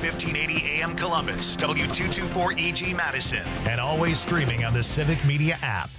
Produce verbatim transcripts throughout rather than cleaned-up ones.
fifteen eighty A M Columbus, W two twenty-four E G Madison, and always streaming on the Civic Media app.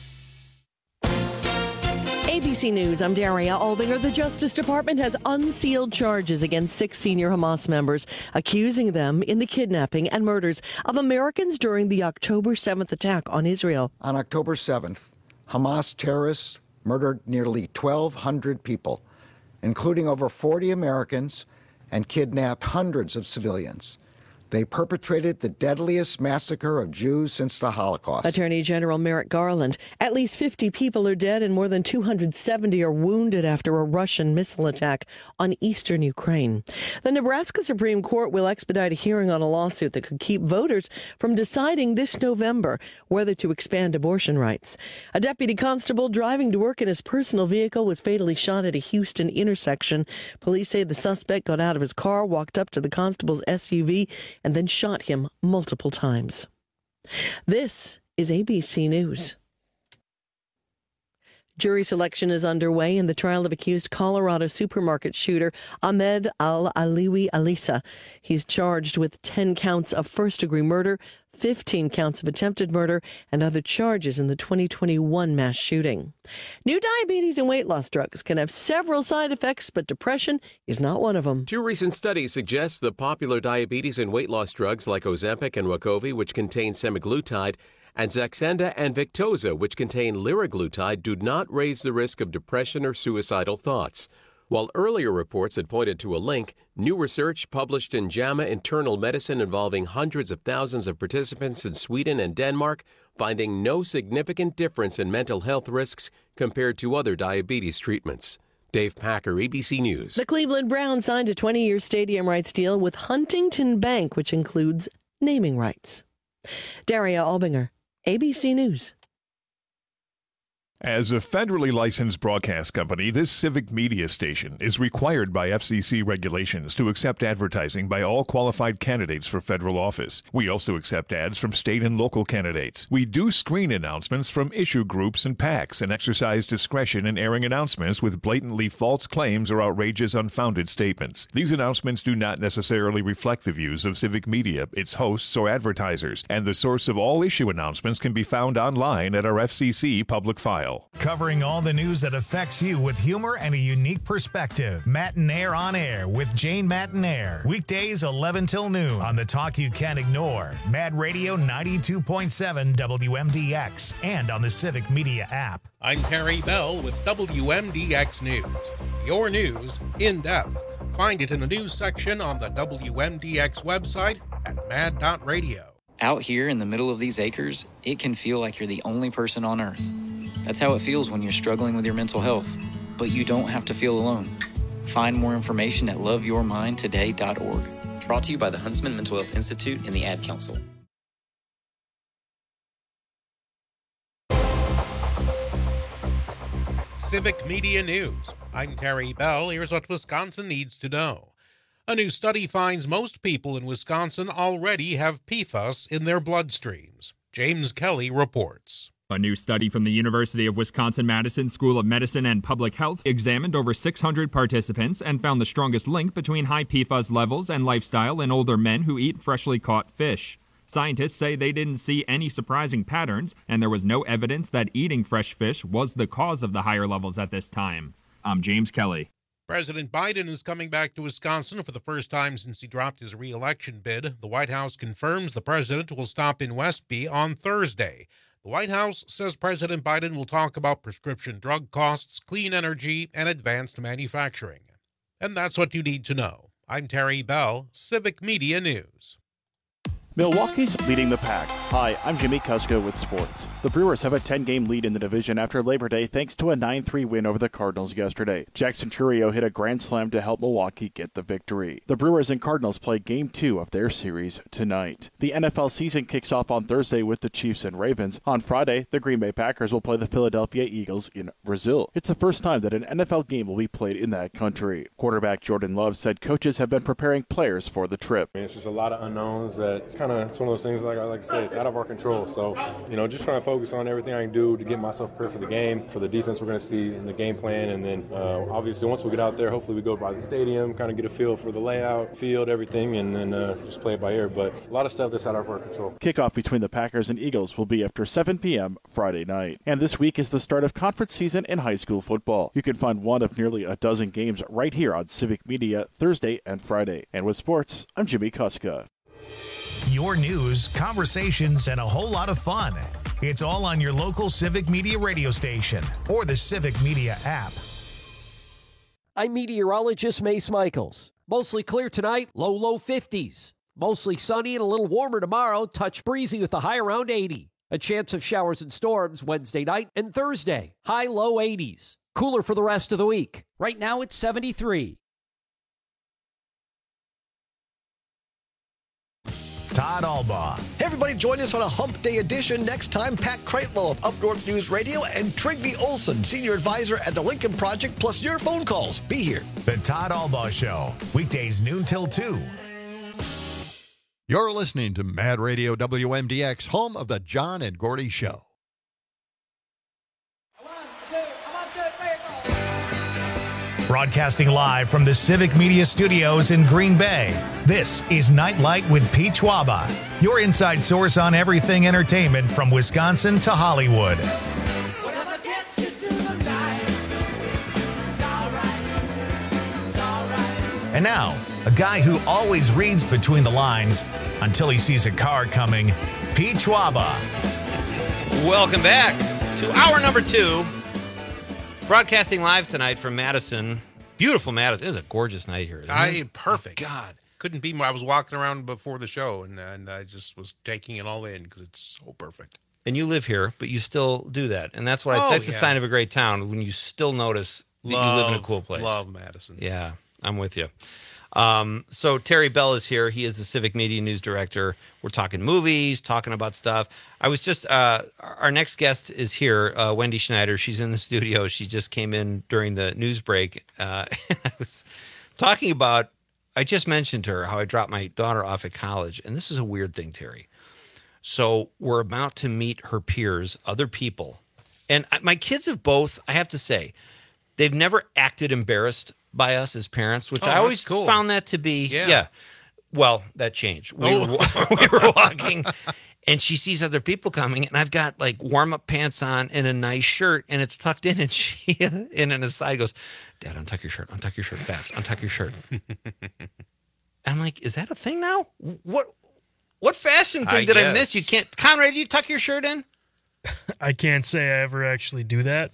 A B C News, I'm Daria Albinger. The Justice Department has unsealed charges against six senior Hamas members, accusing them in the kidnapping and murders of Americans during the October seventh attack on Israel. On October seventh, Hamas terrorists murdered nearly twelve hundred people, including over forty Americans, and kidnapped hundreds of civilians. They perpetrated the deadliest massacre of Jews since the Holocaust. Attorney General Merrick Garland. At least fifty people are dead and more than two hundred seventy are wounded after a Russian missile attack on eastern Ukraine. The Nebraska Supreme Court will expedite a hearing on a lawsuit that could keep voters from deciding this November whether to expand abortion rights. A deputy constable driving to work in his personal vehicle was fatally shot at a Houston intersection. Police say the suspect got out of his car, walked up to the constable's S U V, and then shot him multiple times. This is A B C News. Jury selection is underway in the trial of accused Colorado supermarket shooter Ahmed Al-Aliwi Alisa. He's charged with ten counts of first-degree murder, fifteen counts of attempted murder, and other charges in the twenty twenty-one mass shooting. New diabetes and weight loss drugs can have several side effects, but depression is not one of them. Two recent studies suggest the popular diabetes and weight loss drugs like Ozempic and Wegovy, which contain semaglutide, and Saxenda and Victoza, which contain liraglutide, do not raise the risk of depression or suicidal thoughts. While earlier reports had pointed to a link, new research published in JAMA Internal Medicine involving hundreds of thousands of participants in Sweden and Denmark, finding no significant difference in mental health risks compared to other diabetes treatments. Dave Packer, A B C News. The Cleveland Browns signed a twenty-year stadium rights deal with Huntington Bank, which includes naming rights. Daria Albinger, A B C News. As a federally licensed broadcast company, this civic media station is required by F C C regulations to accept advertising by all qualified candidates for federal office. We also accept ads from state and local candidates. We do screen announcements from issue groups and PACs and exercise discretion in airing announcements with blatantly false claims or outrageous, unfounded statements. These announcements do not necessarily reflect the views of civic media, its hosts, or advertisers, and the source of all issue announcements can be found online at our F C C public file. Covering all the news that affects you with humor and a unique perspective. Matinaire on Air with Jane Matinaire. Weekdays eleven till noon on the talk you can't ignore. Mad Radio ninety-two point seven W M D X and on the Civic Media app. I'm Terry Bell with W M D X News. Your news in depth. Find it in the news section on the W M D X website at mad dot radio. Out here in the middle of these acres, it can feel like you're the only person on Earth. That's how it feels when you're struggling with your mental health. But you don't have to feel alone. Find more information at love your mind today dot org. Brought to you by the Huntsman Mental Health Institute and the Ad Council. Civic Media News. I'm Terry Bell. Here's what Wisconsin needs to know. A new study finds most people in Wisconsin already have P F A S in their bloodstreams. James Kelly reports. A new study from the University of Wisconsin-Madison School of Medicine and Public Health examined over six hundred participants and found the strongest link between high P F A S levels and lifestyle in older men who eat freshly caught fish. Scientists say they didn't see any surprising patterns, and there was no evidence that eating fresh fish was the cause of the higher levels at this time. I'm James Kelly. President Biden is coming back to Wisconsin for the first time since he dropped his re-election bid. The White House confirms the president will stop in Westby on Thursday. The White House says President Biden will talk about prescription drug costs, clean energy, and advanced manufacturing. And that's what you need to know. I'm Terry Bell, Civic Media News. Milwaukee's leading the pack. Hi, I'm Jimmy Kusko with sports. The Brewers have a ten-game lead in the division after Labor Day thanks to a nine three win over the Cardinals yesterday. Jackson Chourio hit a grand slam to help Milwaukee get the victory. The Brewers and Cardinals play Game two of their series tonight. The N F L season kicks off on Thursday with the Chiefs and Ravens. On Friday, the Green Bay Packers will play the Philadelphia Eagles in Brazil. It's the first time that an N F L game will be played in that country. Quarterback Jordan Love said coaches have been preparing players for the trip. It's just a lot of unknowns that kind of kind of, it's one of those things, like I like to say, it's out of our control. So, you know, just trying to focus on everything I can do to get myself prepared for the game, for the defense we're going to see in the game plan. And then, uh, obviously, once we get out there, hopefully we go by the stadium, kind of get a feel for the layout, field, everything, and then uh, just play it by ear. But a lot of stuff that's out of our control. Kickoff between the Packers and Eagles will be after seven p.m. Friday night. And this week is the start of conference season in high school football. You can find one of nearly a dozen games right here on Civic Media Thursday and Friday. And with sports, I'm Jimmy Kuska. Your news, conversations, and a whole lot of fun. It's all on your local Civic Media radio station or the Civic Media app. I'm meteorologist Mace Michaels. Mostly clear tonight, low, low fifties. Mostly sunny and a little warmer tomorrow, touch breezy with a high around eighty. A chance of showers and storms Wednesday night and Thursday, high, low eighties. Cooler for the rest of the week. Right now it's seventy-three. Todd Albaugh. Hey everybody, join us on a Hump Day edition next time. Pat Kreitlow of Up North News Radio and Trygve Olson, Senior Advisor at the Lincoln Project, plus your phone calls. Be here. The Todd Albaugh Show, weekdays noon till two. You're listening to Mad Radio W M D X, home of the John and Gordy Show. Broadcasting live from the Civic Media Studios in Green Bay, this is Nightlight with Pete Schwaba, your inside source on everything entertainment from Wisconsin to Hollywood. And now, a guy who always reads between the lines until he sees a car coming, Pete Schwaba. Welcome back to hour number two. Broadcasting live tonight from Madison. Beautiful Madison. It is a gorgeous night here. I it? perfect. Oh, God. Couldn't be more. I was walking around before the show, and, and I just was taking it all in because it's so perfect. And you live here, but you still do that. And that's what I, Oh, that's yeah. a sign of a great town, when you still notice that Love, you live in a cool place. Love Madison. Yeah, I'm with you. Um, so Terry Bell is here. He is the Civic Media News Director. We're talking movies, talking about stuff. I was just, uh, our next guest is here, uh, Wendy Schneider. She's in the studio. She just came in during the news break. Uh, I was talking about, I just mentioned to her how I dropped my daughter off at college. And this is a weird thing, Terry. So we're about to meet her peers, other people. And my kids have both, I have to say, they've never acted embarrassed by us as parents, which Oh, I always that's cool. found that to be, yeah. Yeah. Well, that changed. We, Oh. were, we were walking, and she sees other people coming, and I've got like warm-up pants on and a nice shirt, and it's tucked in, and she, in an aside, goes, Dad, untuck your shirt, untuck your shirt fast, untuck your shirt. I'm like, is that a thing now? What what fashion thing I did I guess. miss? You can't, Conrad, you tuck your shirt in? I can't say I ever actually do that.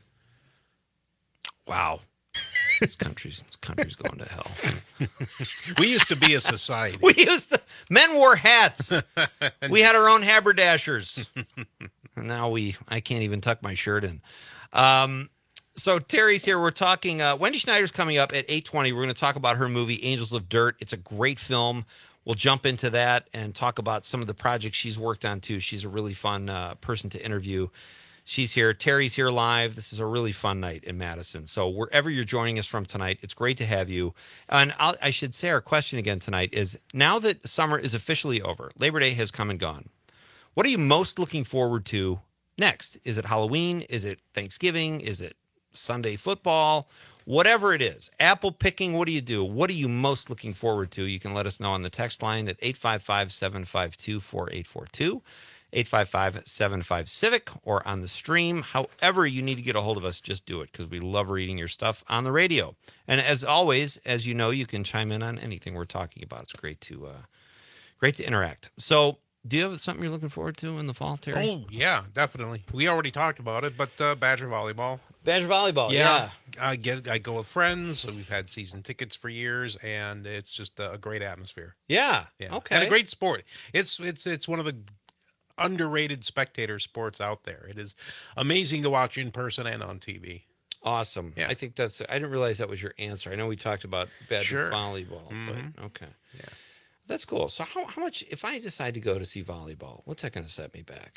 Wow. This country's this country's going to hell. We used to be a society. We used to, men wore hats. We had our own haberdashers. And now we, I can't even tuck my shirt in. Um, so Terry's here. We're talking, uh, Wendy Schneider's coming up at eight twenty. We're going to talk about her movie, Angels of Dirt. It's a great film. We'll jump into that and talk about some of the projects she's worked on, too. She's a really fun uh, person to interview. She's here. Terry's here live. This is a really fun night in Madison. So wherever you're joining us from tonight, it's great to have you. And I'll, I should say our question again tonight is, now that summer is officially over, Labor Day has come and gone, what are you most looking forward to next? Is it Halloween? Is it Thanksgiving? Is it Sunday football? Whatever it is, apple picking, what do you do? What are you most looking forward to? You can let us know on the text line at eight five five, seven five two, four eight four two, eight five five, seven five, CIVIC, or on the stream. However you need to get a hold of us, just do it, because we love reading your stuff on the radio. And as always, as you know, you can chime in on anything we're talking about. It's great to uh, great to interact. So do you have something you're looking forward to in the fall, Terry? Oh, yeah, definitely. We already talked about it, but uh, Badger Volleyball. Badger Volleyball, yeah. I get. I go with friends. We've had season tickets for years, and it's just a great atmosphere. Yeah, yeah. okay. And a great sport. It's it's it's one of the underrated spectator sports out there. It is amazing to watch in person and on T V. Awesome. Yeah. I think that's, I didn't realize that was your answer. I know we talked about Badger Sure. Volleyball, Mhm. but okay. Yeah. That's cool. So how, how much, if I decide to go to see volleyball, what's that going to set me back?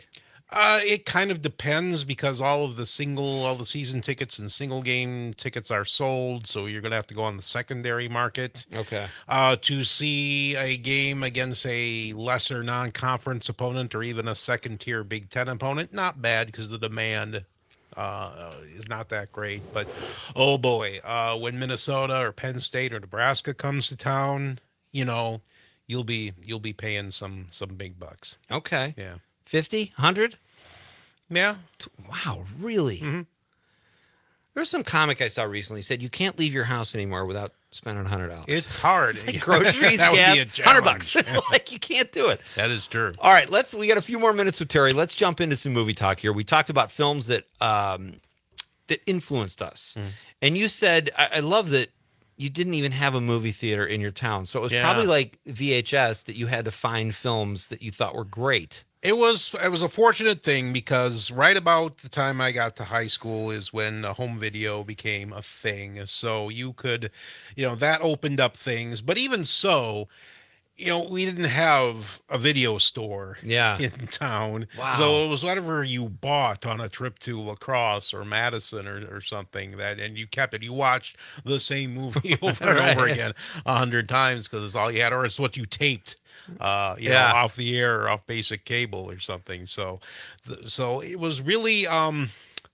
Uh, it kind of depends because all of the single, all the season tickets and single game tickets are sold. So you're going to have to go on the secondary market. Okay. Uh, to see a game against a lesser non-conference opponent or even a second tier Big Ten opponent, not bad because the demand uh, is not that great. But oh boy, uh, when Minnesota or Penn State or Nebraska comes to town, you know, you'll be you'll be paying some some big bucks. Okay. Yeah. fifty, one hundred? Yeah. Wow, really? Mm-hmm. There's some comic I saw recently said you can't leave your house anymore without spending one hundred dollars. It's hard. It's like groceries, That would gas, be a one hundred bucks. challenge. Like, you can't do it. That is true. All right, let's. We got a few more minutes with Terry. Let's jump into some movie talk here. We talked about films that um, that influenced us, Mm. and you said, I, I love that you didn't even have a movie theater in your town, so it was Yeah. probably like V H S that you had to find films that you thought were great. It was it was a fortunate thing because right about the time I got to high school is when uh, home video became a thing. So you could, you know, that opened up things. But even so, you know, we didn't have a video store Yeah. in town. Wow. So it was whatever you bought on a trip to La Crosse or Madison or, or something that, and you kept it. You watched the same movie over and over Right. again a hundred times because it's all you had, or it's what you taped. Uh, you Yeah. know, off the air or off basic cable or something. So, th- so it was really um,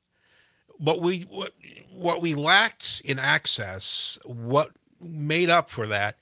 what we what what we lacked in access. What made up for that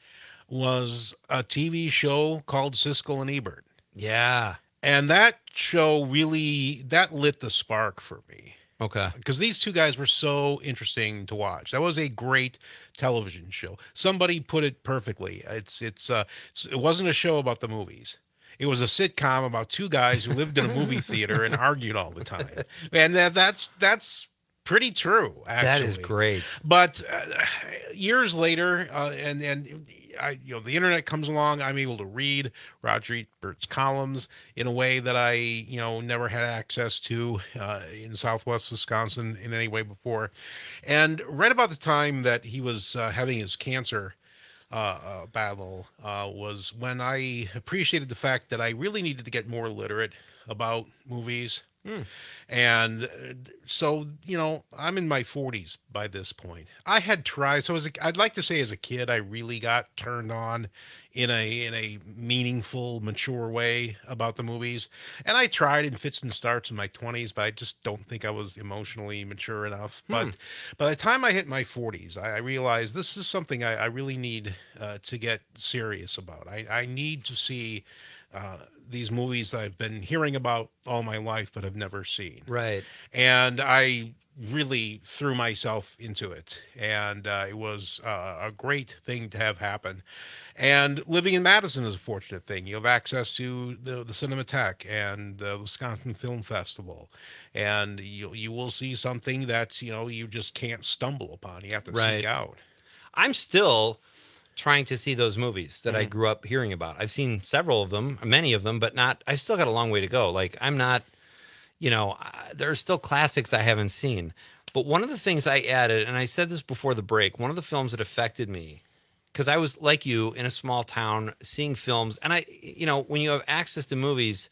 was a T V show called Siskel and Ebert, Yeah. and that show really that lit the spark for me. Okay. Because these two guys were so interesting to watch. That was a great television show. Somebody put it perfectly. It's it's uh it's, it wasn't a show about the movies. It was a sitcom about two guys who lived in a movie theater and argued all the time. And that that's that's pretty true. Actually, That is great. But uh, years later, uh, and and I, you know, the internet comes along. I'm able to read Roger Ebert's columns in a way that I, you know, never had access to uh, in Southwest Wisconsin in any way before. And right about the time that he was uh, having his cancer uh, uh, battle uh, was when I appreciated the fact that I really needed to get more literate about movies. Hmm. And uh, so, you know, I'm in my forties by this point. I had tried. So as a, I'd like to say as a kid, I really got turned on in a in a meaningful, mature way about the movies. And I tried in fits and starts in my twenties, but I just don't think I was emotionally mature enough. Hmm. But by the time I hit my forties, I, I realized this is something I, I really need uh, to get serious about. I, I need to see uh, these movies that I've been hearing about all my life, but have never seen. Right. And I really threw myself into it. And uh, it was uh, a great thing to have happen. And living in Madison is a fortunate thing. You have access to the, the Cinematheque and the Wisconsin Film Festival. And you, you will see something that, you know, you just can't stumble upon. You have to Right. seek out. I'm still trying to see those movies that I Mhm. grew up hearing about. I've seen several of them, many of them, but not, I've still got a long way to go. Like, I'm not, you know, I- there are still classics I haven't seen. But one of the things I added, and I said this before the break, one of the films that affected me, because I was like you in a small town seeing films, and I, you know, when you have access to movies,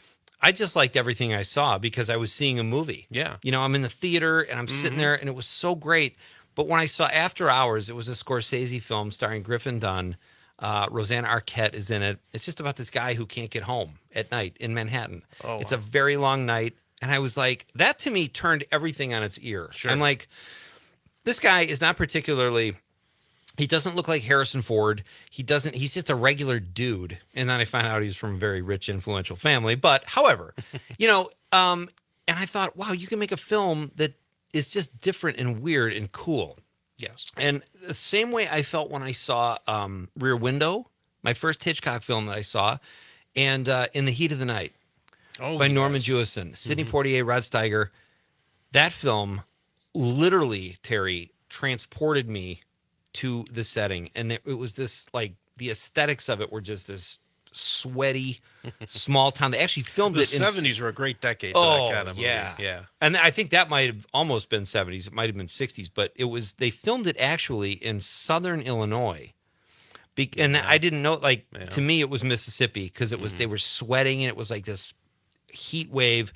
I just liked everything I saw because I was seeing a movie. Yeah. You know, I'm in the theater and I'm sitting Mhm. there and it was so great. But when I saw After Hours, it was a Scorsese film starring Griffin Dunn. Uh, Rosanna Arquette is in it. It's just about this guy who can't get home at night in Manhattan. Oh, it's wow. a very long night. And I was like, that to me turned everything on its ear. Sure. I'm like, this guy is not particularly, he doesn't look like Harrison Ford. He doesn't, he's just a regular dude. And then I found out he's from a very rich, influential family. But however, you know, um, and I thought, wow, you can make a film that is just different and weird and cool. Yes. And the same way I felt when I saw um, Rear Window, my first Hitchcock film that I saw, and uh, In the Heat of the Night Oh, by yes. Norman Jewison, Sidney Mhm. Poitier, Rod Steiger. That film literally, Terry, transported me to the setting. And it, it was this, like, the aesthetics of it were just this sweaty, small town. They actually filmed The it in seventies were a great decade for Oh, that kind of movie. yeah. Yeah. And I think that might have almost been seventies. It might have been sixties, but it was, they filmed it actually in southern Illinois. Be, and I didn't know, like, Yeah. to me, it was Mississippi because it was, Mhm. they were sweating and it was like this heat wave.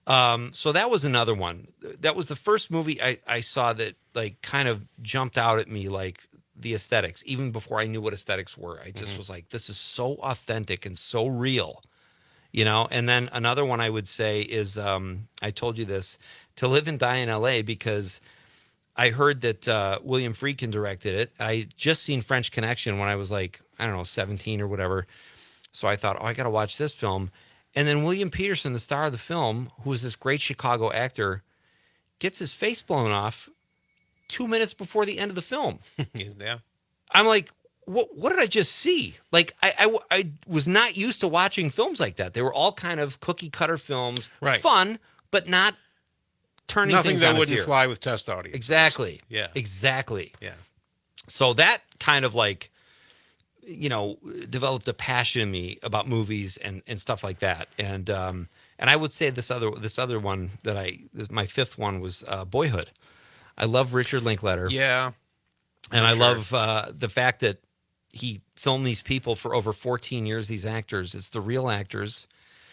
Um, so that was another one. That was the first movie I, I saw that like kind of jumped out at me, like the aesthetics, even before I knew what aesthetics were. I just mm-hmm. was like, this is so authentic and so real, you know? And then another one I would say is, um, I told you this, To Live and Die in L A, because I heard that uh, William Friedkin directed it. I just seen French Connection when I was like, I don't know, seventeen or whatever. So I thought, oh, I got to watch this film. And then William Peterson, the star of the film, who is this great Chicago actor, gets his face blown off two minutes before the end of the film. Yeah. I'm like, what, what did I just see? Like, I, I, I was not used to watching films like that. They were all kind of cookie cutter films, right. fun, but not turning Nothing things that on wouldn't its ear. fly with test audiences. Exactly. Yeah. Exactly. Yeah. So that kind of like, you know, developed a passion in me about movies and, and stuff like that. And um, and I would say this other this other one that I this, my fifth one was uh, Boyhood. I love Richard Linklater. Yeah. And I sure. love uh, the fact that he filmed these people for over fourteen years. These actors, it's the real actors.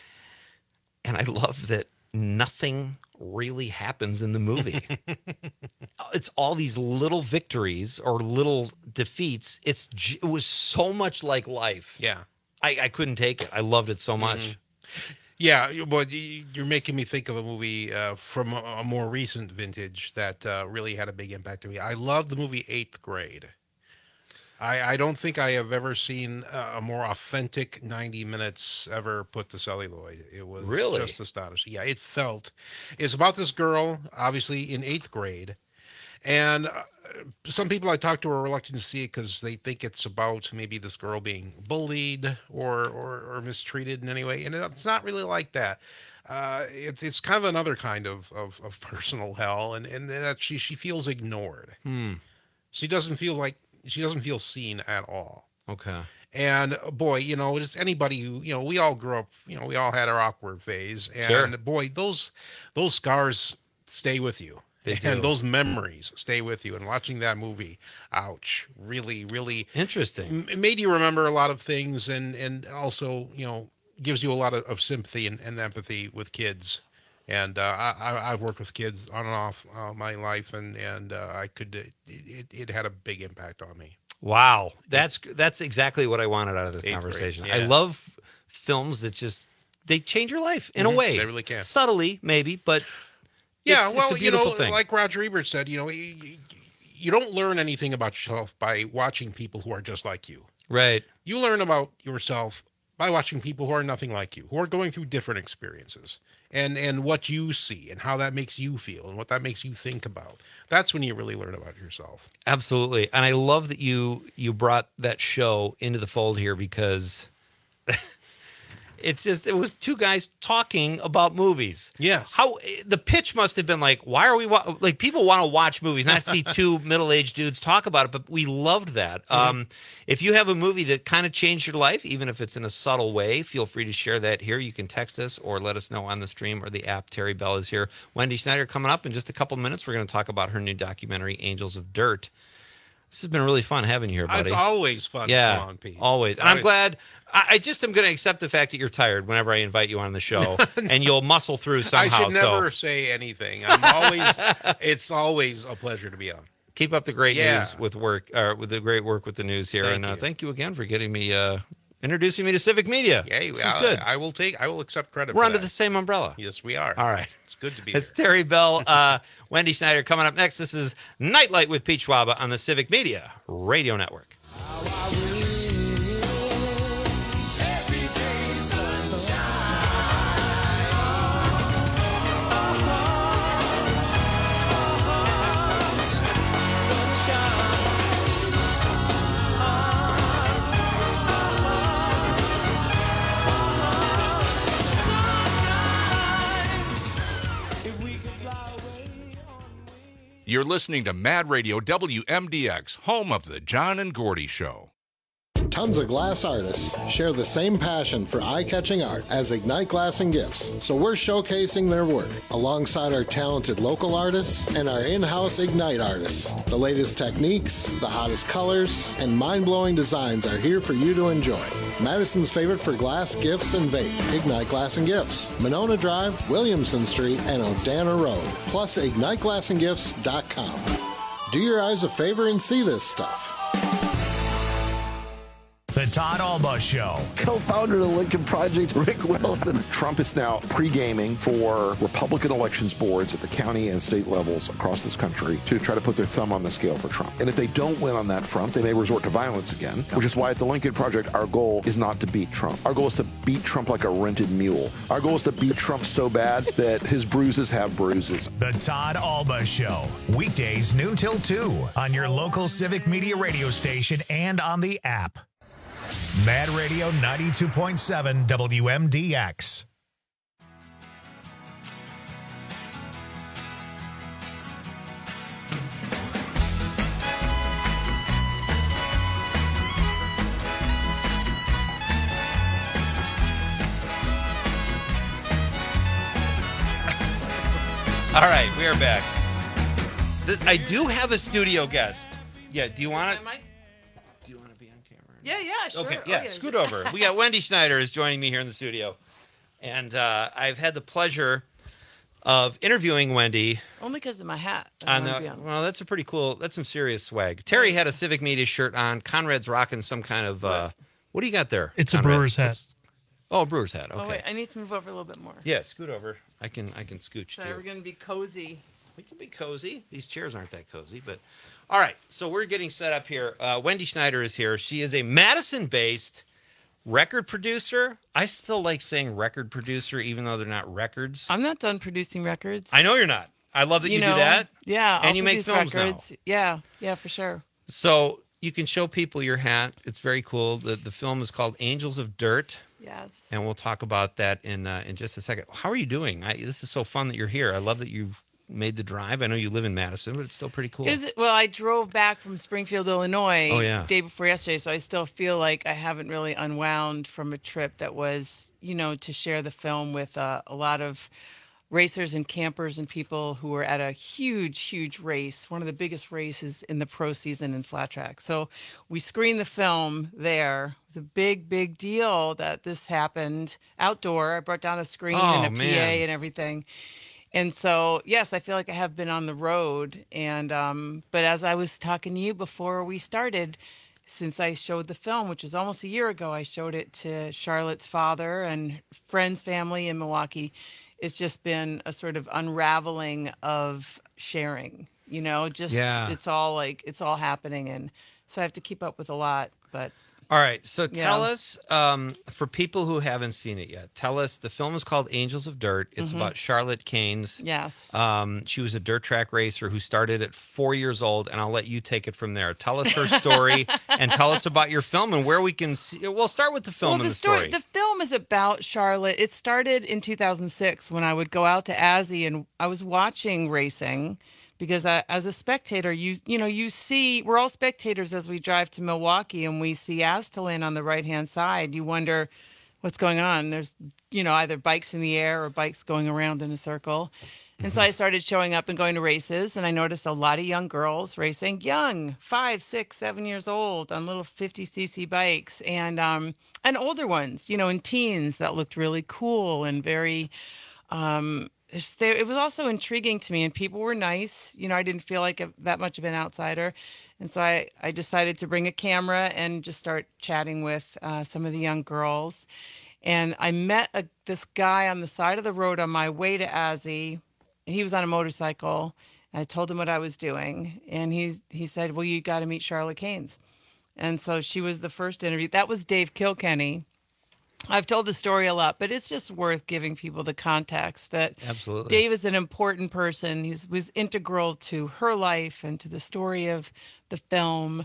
And I love that nothing really happens in the movie. It's all these little victories or little defeats. It's it was so much like life. Yeah. I, I couldn't take it. I loved it so much. Mm-hmm. Yeah, but you're making me think of a movie uh, from a, a more recent vintage that uh, really had a big impact on me. I love the movie Eighth Grade. I, I don't think I have ever seen a more authentic ninety minutes ever put to celluloid. It was really? just astonishing. Yeah, it felt. It's about this girl, obviously in eighth grade, and uh, some people I talk to are reluctant to see it because they think it's about maybe this girl being bullied or or, or mistreated in any way, and it's not really like that. Uh, it, it's kind of another kind of, of, of personal hell, and, and that she she feels ignored. Hmm. She doesn't feel like. She doesn't feel seen at all. Okay. And boy, you know, just anybody who, you know, we all grew up, you know, we all had our awkward phase. And sure. boy, those those scars stay with you. They do. And those memories stay with you. And watching that movie, ouch, really, really interesting. It made you remember a lot of things, and, and also, you know, gives you a lot of, of sympathy and, and empathy with kids. And uh, I, I've worked with kids on and off uh, my life, and and uh, I could it, it, it had a big impact on me. Wow, that's that's exactly what I wanted out of this Eighth conversation. grade, yeah. I love films that just they change your life in Mm-hmm. a way. They really can, subtly maybe, but yeah. it's, well, it's a you beautiful know, thing. like Roger Ebert said, you know, you, you don't learn anything about yourself by watching people who are just like you. Right. You learn about yourself by watching people who are nothing like you, who are going through different experiences. And and what you see and how that makes you feel and what that makes you think about. That's when you really learn about yourself. Absolutely. And I love that you you brought that show into the fold here, because it's just, it was two guys talking about movies. Yes. How the pitch must have been like, why are we wa- like people want to watch movies, not see two middle-aged dudes talk about it, but we loved that. Mm-hmm. Um, if you have a movie that kind of changed your life, even if it's in a subtle way, feel free to share that here. You can text us or let us know on the stream or the app. Terry Bell is here. Wendy Schneider coming up in just a couple minutes. We're going to talk about her new documentary, Angels of Dirt. This has been really fun having you here, buddy. It's always fun yeah, to come on, Pete. Always. And always. I'm glad. I, I just am going to accept the fact that you're tired whenever I invite you on the show, and you'll muscle through somehow. I should never so. say anything. I'm always. It's always a pleasure to be on. Keep up the great yeah. news with work, or with the great work with the news here, Thank and uh, you. thank you again for getting me, uh, introducing me to Civic Media. Yeah, this I, is good. I will take. I will accept credit. We're for under that. the same umbrella. Yes, we are. All right. It's good to be. It's here. Terry Bell, uh, Wendy Schneider coming up next. This is Nightlight with Pete Schwaba on the Civic Media Radio Network. You're listening to Mad Radio W M D X, home of the John and Gordy Show. Tons of glass artists share the same passion for eye-catching art as Ignite Glass and Gifts, so we're showcasing their work alongside our talented local artists and our in-house Ignite artists. The latest techniques, the hottest colors, and mind-blowing designs are here for you to enjoy. Madison's favorite for glass, gifts, and vape, Ignite Glass and Gifts. Monona Drive, Williamson Street, and O'Dana Road. Plus, ignite glass and gifts dot com. Do your eyes a favor and see this stuff. The Todd Alba Show. Co-founder of the Lincoln Project, Rick Wilson. Trump is now pre-gaming for Republican elections boards at the county and state levels across this country to try to put their thumb on the scale for Trump. And if they don't win on that front, they may resort to violence again, which is why at the Lincoln Project, our goal is not to beat Trump. Our goal is to beat Trump like a rented mule. Our goal is to beat Trump so bad that his bruises have bruises. The Todd Alba Show. Weekdays noon till two on your local Civic Media radio station and on the app. Mad Radio ninety-two point seven W M D X. All right, we are back. This, I do have a studio guest. Yeah, do you want to? Do you want to be on camera? Yeah, yeah, sure. Okay, Oh, yeah, yeah, scoot sure. over. We got Wendy Schneider is joining me here in the studio. And uh, I've had the pleasure of interviewing Wendy. Only because of my hat. I On wanna the, be on. well, that's a pretty cool, that's some serious swag. Terry had a Civic Media shirt on. Conrad's rocking some kind of, uh, what do you got there? It's a Conrad? Brewer's hat. What's- Oh, a Brewer's hat, okay. Oh, wait, I need to move over a little bit more. Yeah, scoot over. I can I can scooch Sorry, too. we're going to be cozy. We can be cozy. These chairs aren't that cozy, but all right. So we're getting set up here. Uh, Wendy Schneider is here. She is a Madison-based record producer. I still like saying record producer, even though they're not records. I'm not done producing records. I know you're not. I love that you, know, do that. Yeah, and I'll you make produce films records. now. Yeah, yeah, for sure. So you can show people your hat. It's very cool. The the film is called Angels of Dirt. Yes. And we'll talk about that in uh, in just a second. How are you doing? I, this is so fun that you're here. I love that you've made the drive. I know you live in Madison, but it's still pretty cool. Is it? Well, I drove back from Springfield, Illinois, Oh, yeah. day before yesterday, so I still feel like I haven't really unwound from a trip that was, you know, to share the film with uh, a lot of racers and campers and people who were at a huge, huge race, one of the biggest races in the pro season in flat track. So we screened the film there. It was a big, big deal that this happened outdoor. I brought down a screen Oh, and a P A man. and everything. And so, yes, I feel like I have been on the road. And um, but as I was talking to you before we started, since I showed the film, which was almost a year ago, I showed it to Charlotte's father and friends, family in Milwaukee. It's just been a sort of unraveling of sharing, you know, just Yeah. it's all like it's all happening. And so I have to keep up with a lot. But All right. So tell Yeah. us, um, for people who haven't seen it yet, tell us the film is called Angels of Dirt. It's Mhm. about Charlotte Keynes. Yes. Um, she was a dirt track racer who started at four years old, and I'll let you take it from there. Tell us her story and tell us about your film and where we can see. We'll start with the film well, and the the story. The film is about Charlotte. It started in two thousand six when I would go out to Azzy and I was watching racing because I, as a spectator, you you know, you see, we're all spectators as we drive to Milwaukee and we see Aztalan on the right-hand side. You wonder what's going on. There's, you know, either bikes in the air or bikes going around in a circle. And so I started showing up and going to races, and I noticed a lot of young girls racing, young, five, six, seven years old, on little fifty c c bikes, and um, and older ones, you know, in teens that looked really cool and very. Um, it's- they- it was also intriguing to me, and people were nice. You know, I didn't feel like a, that much of an outsider, and so I I decided to bring a camera and just start chatting with uh, some of the young girls. And I met a, this guy on the side of the road on my way to Azzy. He was on a motorcycle. I told him what I was doing, and he he said, "Well, you got to meet Charlotte Keynes." And so she was the first interview. That was Dave Kilkenny. I've told the story a lot, but it's just worth giving people the context that Absolutely. Dave is an important person. He was integral to her life and to the story of the film,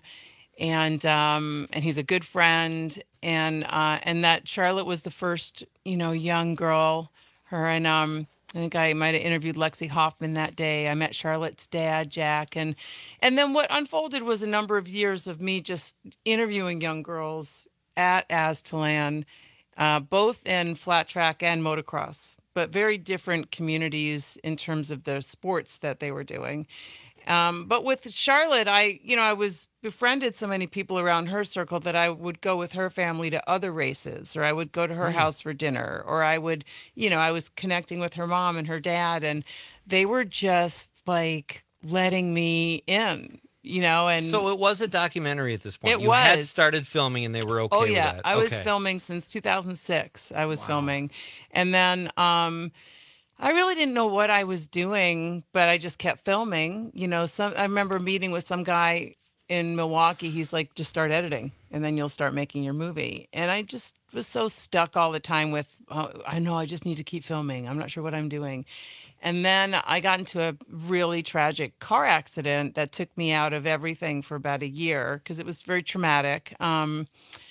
and um, and he's a good friend. And uh, and that Charlotte was the first, you know, young girl. Her and um, I think I might have interviewed Lexi Hoffman that day. I met Charlotte's dad, Jack, and and then what unfolded was a number of years of me just interviewing young girls at Aztalan, uh, both in flat track and motocross, but very different communities in terms of the sports that they were doing. Um, but with Charlotte, I, you know, I was befriended so many people around her circle that I would go with her family to other races, or I would go to her Mm. house for dinner, or I would, you know, I was connecting with her mom and her dad, and they were just like letting me in, you know, and So it was a documentary at this point. It you had was. started filming and they were okay Oh with yeah, that. I was Okay. filming since two thousand six. I was filming, and then um, I really didn't know what I was doing, but I just kept filming. You know, some I remember meeting with some guy in Milwaukee. He's like, just start editing, and then you'll start making your movie. And I just was so stuck all the time with, oh, I know I just need to keep filming. I'm not sure what I'm doing. And then I got into a really tragic car accident that took me out of everything for about a year because it was very traumatic. Um,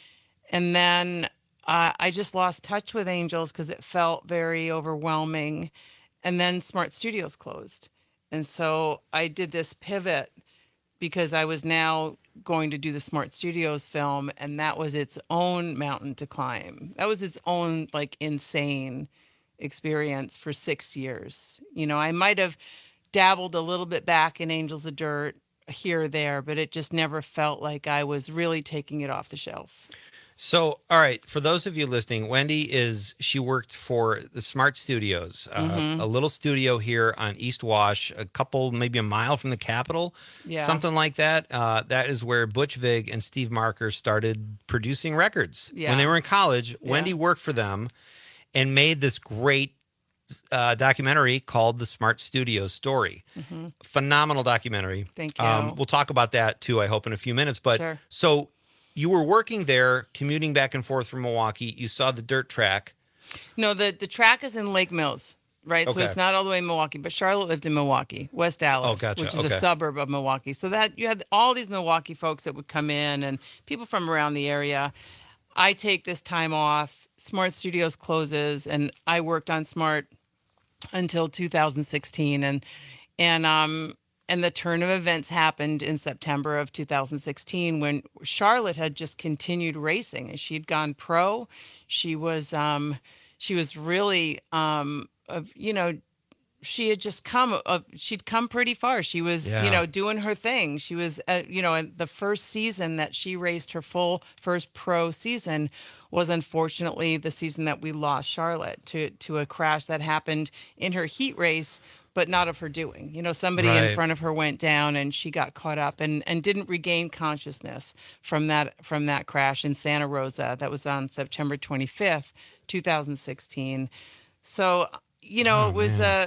and then uh, I just lost touch with Angels because it felt very overwhelming. And then Smart Studios closed. And so I did this pivot because I was now going to do the Smart Studios film, and that was its own mountain to climb. That was its own, like, insane experience for six years. You know, I might have dabbled a little bit back in Angels of Dirt here or there, but it just never felt like I was really taking it off the shelf. So, all right, for those of you listening, Wendy is, she worked for the Smart Studios, uh, Mhm. a little studio here on East Wash, a couple, maybe a mile from the Capitol, Yeah. something like that. Uh, that is where Butch Vig and Steve Marker started producing records. Yeah. When they were in college, Yeah. Wendy worked for them and made this great uh, documentary called The Smart Studios Story. Mhm. Phenomenal documentary. Thank you. Um, we'll talk about that too, I hope, in a few minutes. But Sure. so you were working there, commuting back and forth from Milwaukee. You saw the dirt track. No, the, the track is in Lake Mills, right? So Okay. it's not all the way in Milwaukee, but Charlotte lived in Milwaukee, West Dallas, Oh, gotcha. which is Okay. a suburb of Milwaukee. So that you had all these Milwaukee folks that would come in and people from around the area. I take this time off. Smart Studios closes, and I worked on Smart until two thousand sixteen, and and um and the turn of events happened in September of two thousand sixteen when Charlotte had just continued racing, and she'd gone pro. She was um she was really um uh, you know she had just come uh, she'd come pretty far. She was Yeah. you know doing her thing. She was uh, you know in the first season that she raced, her full first pro season, was unfortunately the season that we lost Charlotte to to a crash that happened in her heat race, but not of her doing. You know, somebody Right. in front of her went down and she got caught up and, and didn't regain consciousness from that from that crash in Santa Rosa. That was on September twenty-fifth, two thousand sixteen. So, you know, Oh, it was man. uh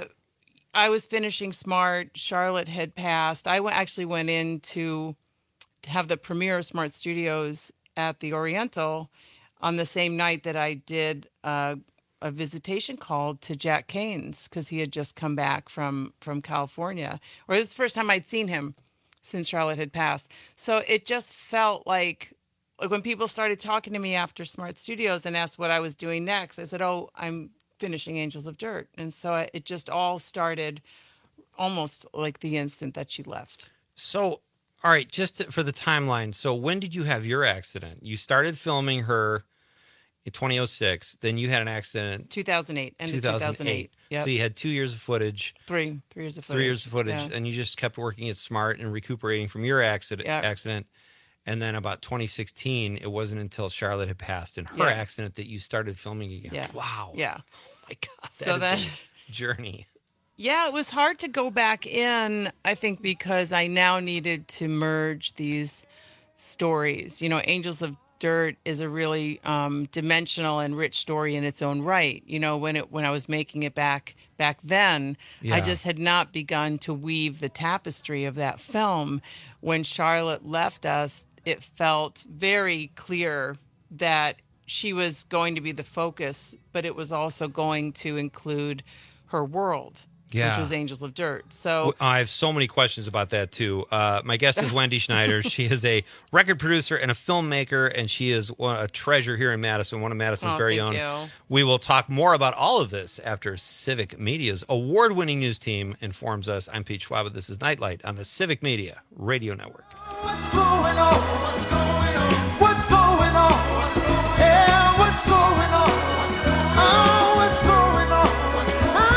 I was finishing Smart. Charlotte had passed. I w- actually went in to have the premiere of Smart Studios at the Oriental on the same night that I did uh, a visitation call to Jack Canes because he had just come back from from California. Or it was the first time I'd seen him since Charlotte had passed. So it just felt like like when people started talking to me after Smart Studios and asked what I was doing next, I said, "Oh, I'm finishing Angels of Dirt." And so I- it just all started almost like the instant that she left. So, all right, just to- for the timeline. So, when did you have your accident? You started filming her in twenty oh six. Then you had an accident two thousand eight, end of two thousand eight. Yep. So you had two years of footage. Three, three years of footage. Three years of footage, Yeah. and you just kept working at Smart and recuperating from your accident. Yeah. Accident, and then about twenty sixteen, it wasn't until Charlotte had passed in her Yeah. accident that you started filming again. Yeah. Wow. Yeah. My God. So that is then- a journey. Yeah, it was hard to go back in, I think, because I now needed to merge these stories. You know, Angels of Dirt is a really um, dimensional and rich story in its own right. You know, when it when I was making it back back then, Yeah. I just had not begun to weave the tapestry of that film. When Charlotte left us, it felt very clear that she was going to be the focus, but it was also going to include her world. Yeah. which was Angels of Dirt. So I have so many questions about that, too. Uh, my guest is Wendy Schneider. She is a record producer and a filmmaker, and she is one, a treasure here in Madison, one of Madison's Oh, very thank own. you. We will talk more about all of this after Civic Media's award-winning news team informs us. I'm Pete Schwab. This is Nightlight on the Civic Media Radio Network. What's going on? What's going on? What's going on? What's going on? Yeah, what's going on? What's going on? Oh, what's going on? What's going on?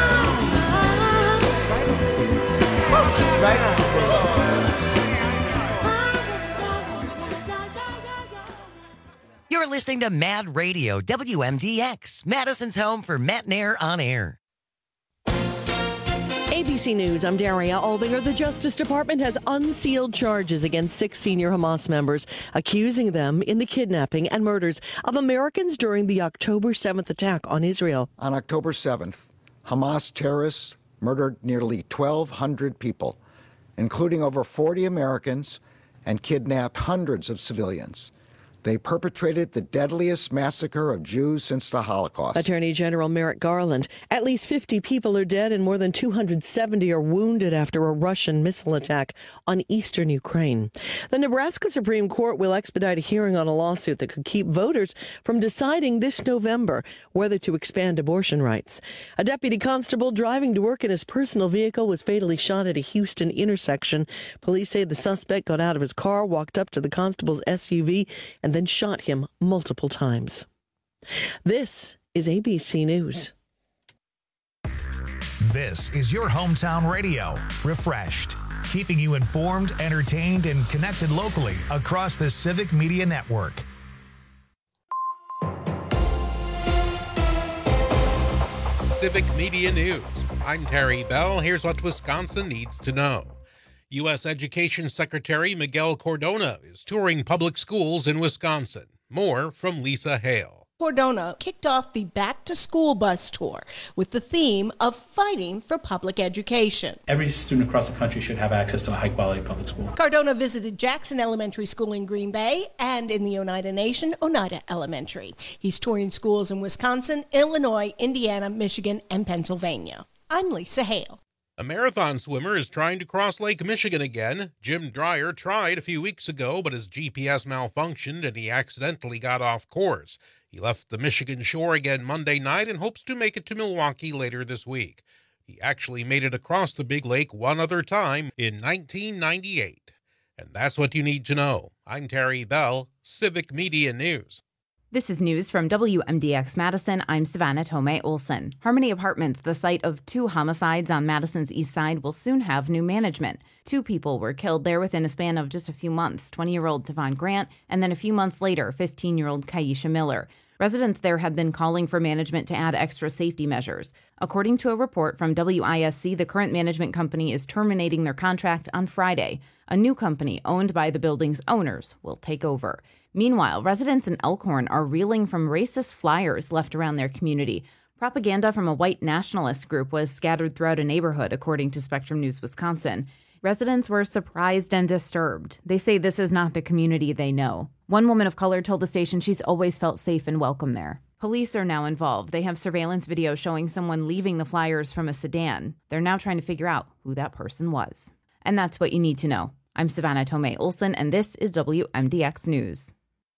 Right now. You're listening to Mad Radio, W M D X, Madison's home for Matt and Air on air. A B C News, I'm Daria Albinger. The Justice Department has unsealed charges against six senior Hamas members, accusing them in the kidnapping and murders of Americans during the October seventh attack on Israel. On October seventh, Hamas terrorists murdered nearly twelve hundred people, including over forty Americans, and kidnapped hundreds of civilians. They perpetrated the deadliest massacre of Jews since the Holocaust. Attorney General Merrick Garland. At least fifty people are dead and more than two hundred seventy are wounded after a Russian missile attack on eastern Ukraine. The Nebraska Supreme Court will expedite a hearing on a lawsuit that could keep voters from deciding this November whether to expand abortion rights. A deputy constable driving to work in his personal vehicle was fatally shot at a Houston intersection. Police say the suspect got out of his car, walked up to the constable's S U V, and then shot him multiple times. This is A B C News. This is your hometown radio, refreshed, keeping you informed, entertained, and connected locally across the Civic Media Network. Civic Media News. I'm Terry Bell. Here's what Wisconsin needs to know. U S Education Secretary Miguel Cardona is touring public schools in Wisconsin. More from Lisa Hale. Cardona kicked off the Back to School bus tour with the theme of fighting for public education. Every student across the country should have access to a high-quality public school. Cardona visited Jackson Elementary School in Green Bay and in the Oneida Nation, Oneida Elementary. He's touring schools in Wisconsin, Illinois, Indiana, Michigan, and Pennsylvania. I'm Lisa Hale. A marathon swimmer is trying to cross Lake Michigan again. Jim Dreyer tried a few weeks ago, but his G P S malfunctioned and he accidentally got off course. He left the Michigan shore again Monday night and hopes to make it to Milwaukee later this week. He actually made it across the big lake one other time in nineteen ninety-eight. And that's what you need to know. I'm Terry Bell, Civic Media News. This is news from W M D X Madison. I'm Savannah Tomei Olson. Harmony Apartments, the site of two homicides on Madison's east side, will soon have new management. Two people were killed there within a span of just a few months, twenty-year-old Devon Grant, and then a few months later, fifteen-year-old Kaisha Miller. Residents there have been calling for management to add extra safety measures. According to a report from W I S C, the current management company is terminating their contract on Friday. A new company, owned by the building's owners, will take over. Meanwhile, residents in Elkhorn are reeling from racist flyers left around their community. Propaganda from a white nationalist group was scattered throughout a neighborhood, according to Spectrum News Wisconsin. Residents were surprised and disturbed. They say this is not the community they know. One woman of color told the station she's always felt safe and welcome there. Police are now involved. They have surveillance video showing someone leaving the flyers from a sedan. They're now trying to figure out who that person was. And that's what you need to know. I'm Savannah Tomei Olson, and this is W M D X News.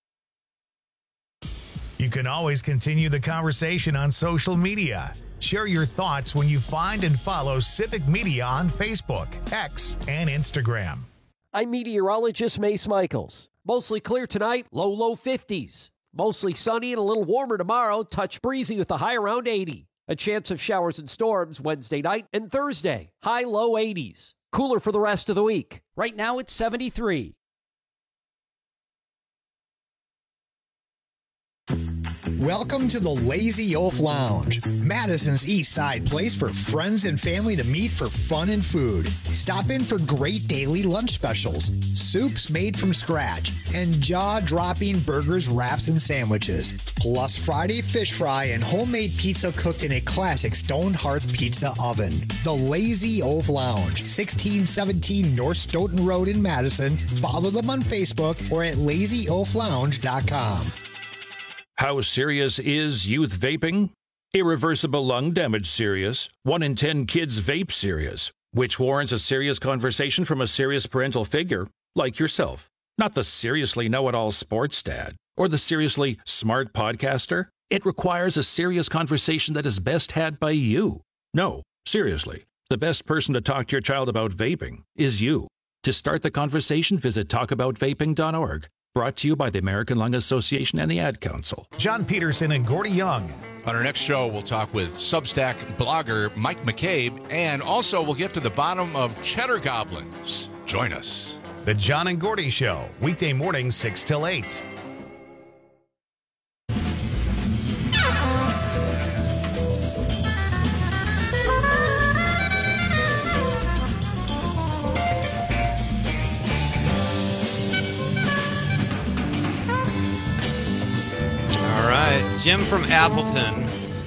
You can always continue the conversation on social media. Share your thoughts when you find and follow Civic Media on Facebook, X, and Instagram. I'm meteorologist Mace Michaels. Mostly clear tonight, low, low fifties. Mostly sunny and a little warmer tomorrow, touch breezy with a high around eighty. A chance of showers and storms Wednesday night and Thursday, high, low eighties. Cooler for the rest of the week. Right now it's seventy-three. Welcome to the Lazy Oaf Lounge, Madison's East Side place for friends and family to meet for fun and food. Stop in for great daily lunch specials, soups made from scratch, and jaw-dropping burgers, wraps, and sandwiches. Plus Friday fish fry and homemade pizza cooked in a classic stone hearth pizza oven. The Lazy Oaf Lounge, sixteen seventeen North Stoughton Road in Madison. Follow them on Facebook or at lazy oaf lounge dot com. How serious is youth vaping? Irreversible lung damage serious. One in ten kids vape serious, which warrants a serious conversation from a serious parental figure like yourself. Not the seriously know-it-all sports dad or the seriously smart podcaster. It requires a serious conversation that is best had by you. No, seriously, the best person to talk to your child about vaping is you. To start the conversation, visit talk about vaping dot org. Brought to you by the American Lung Association and the Ad Council. John Peterson and Gordy Young. On our next show, we'll talk with Substack blogger Mike McCabe, and also we'll get to the bottom of Cheddar Goblins. Join us. The John and Gordy Show, weekday mornings six till eight. All right. Jim from Appleton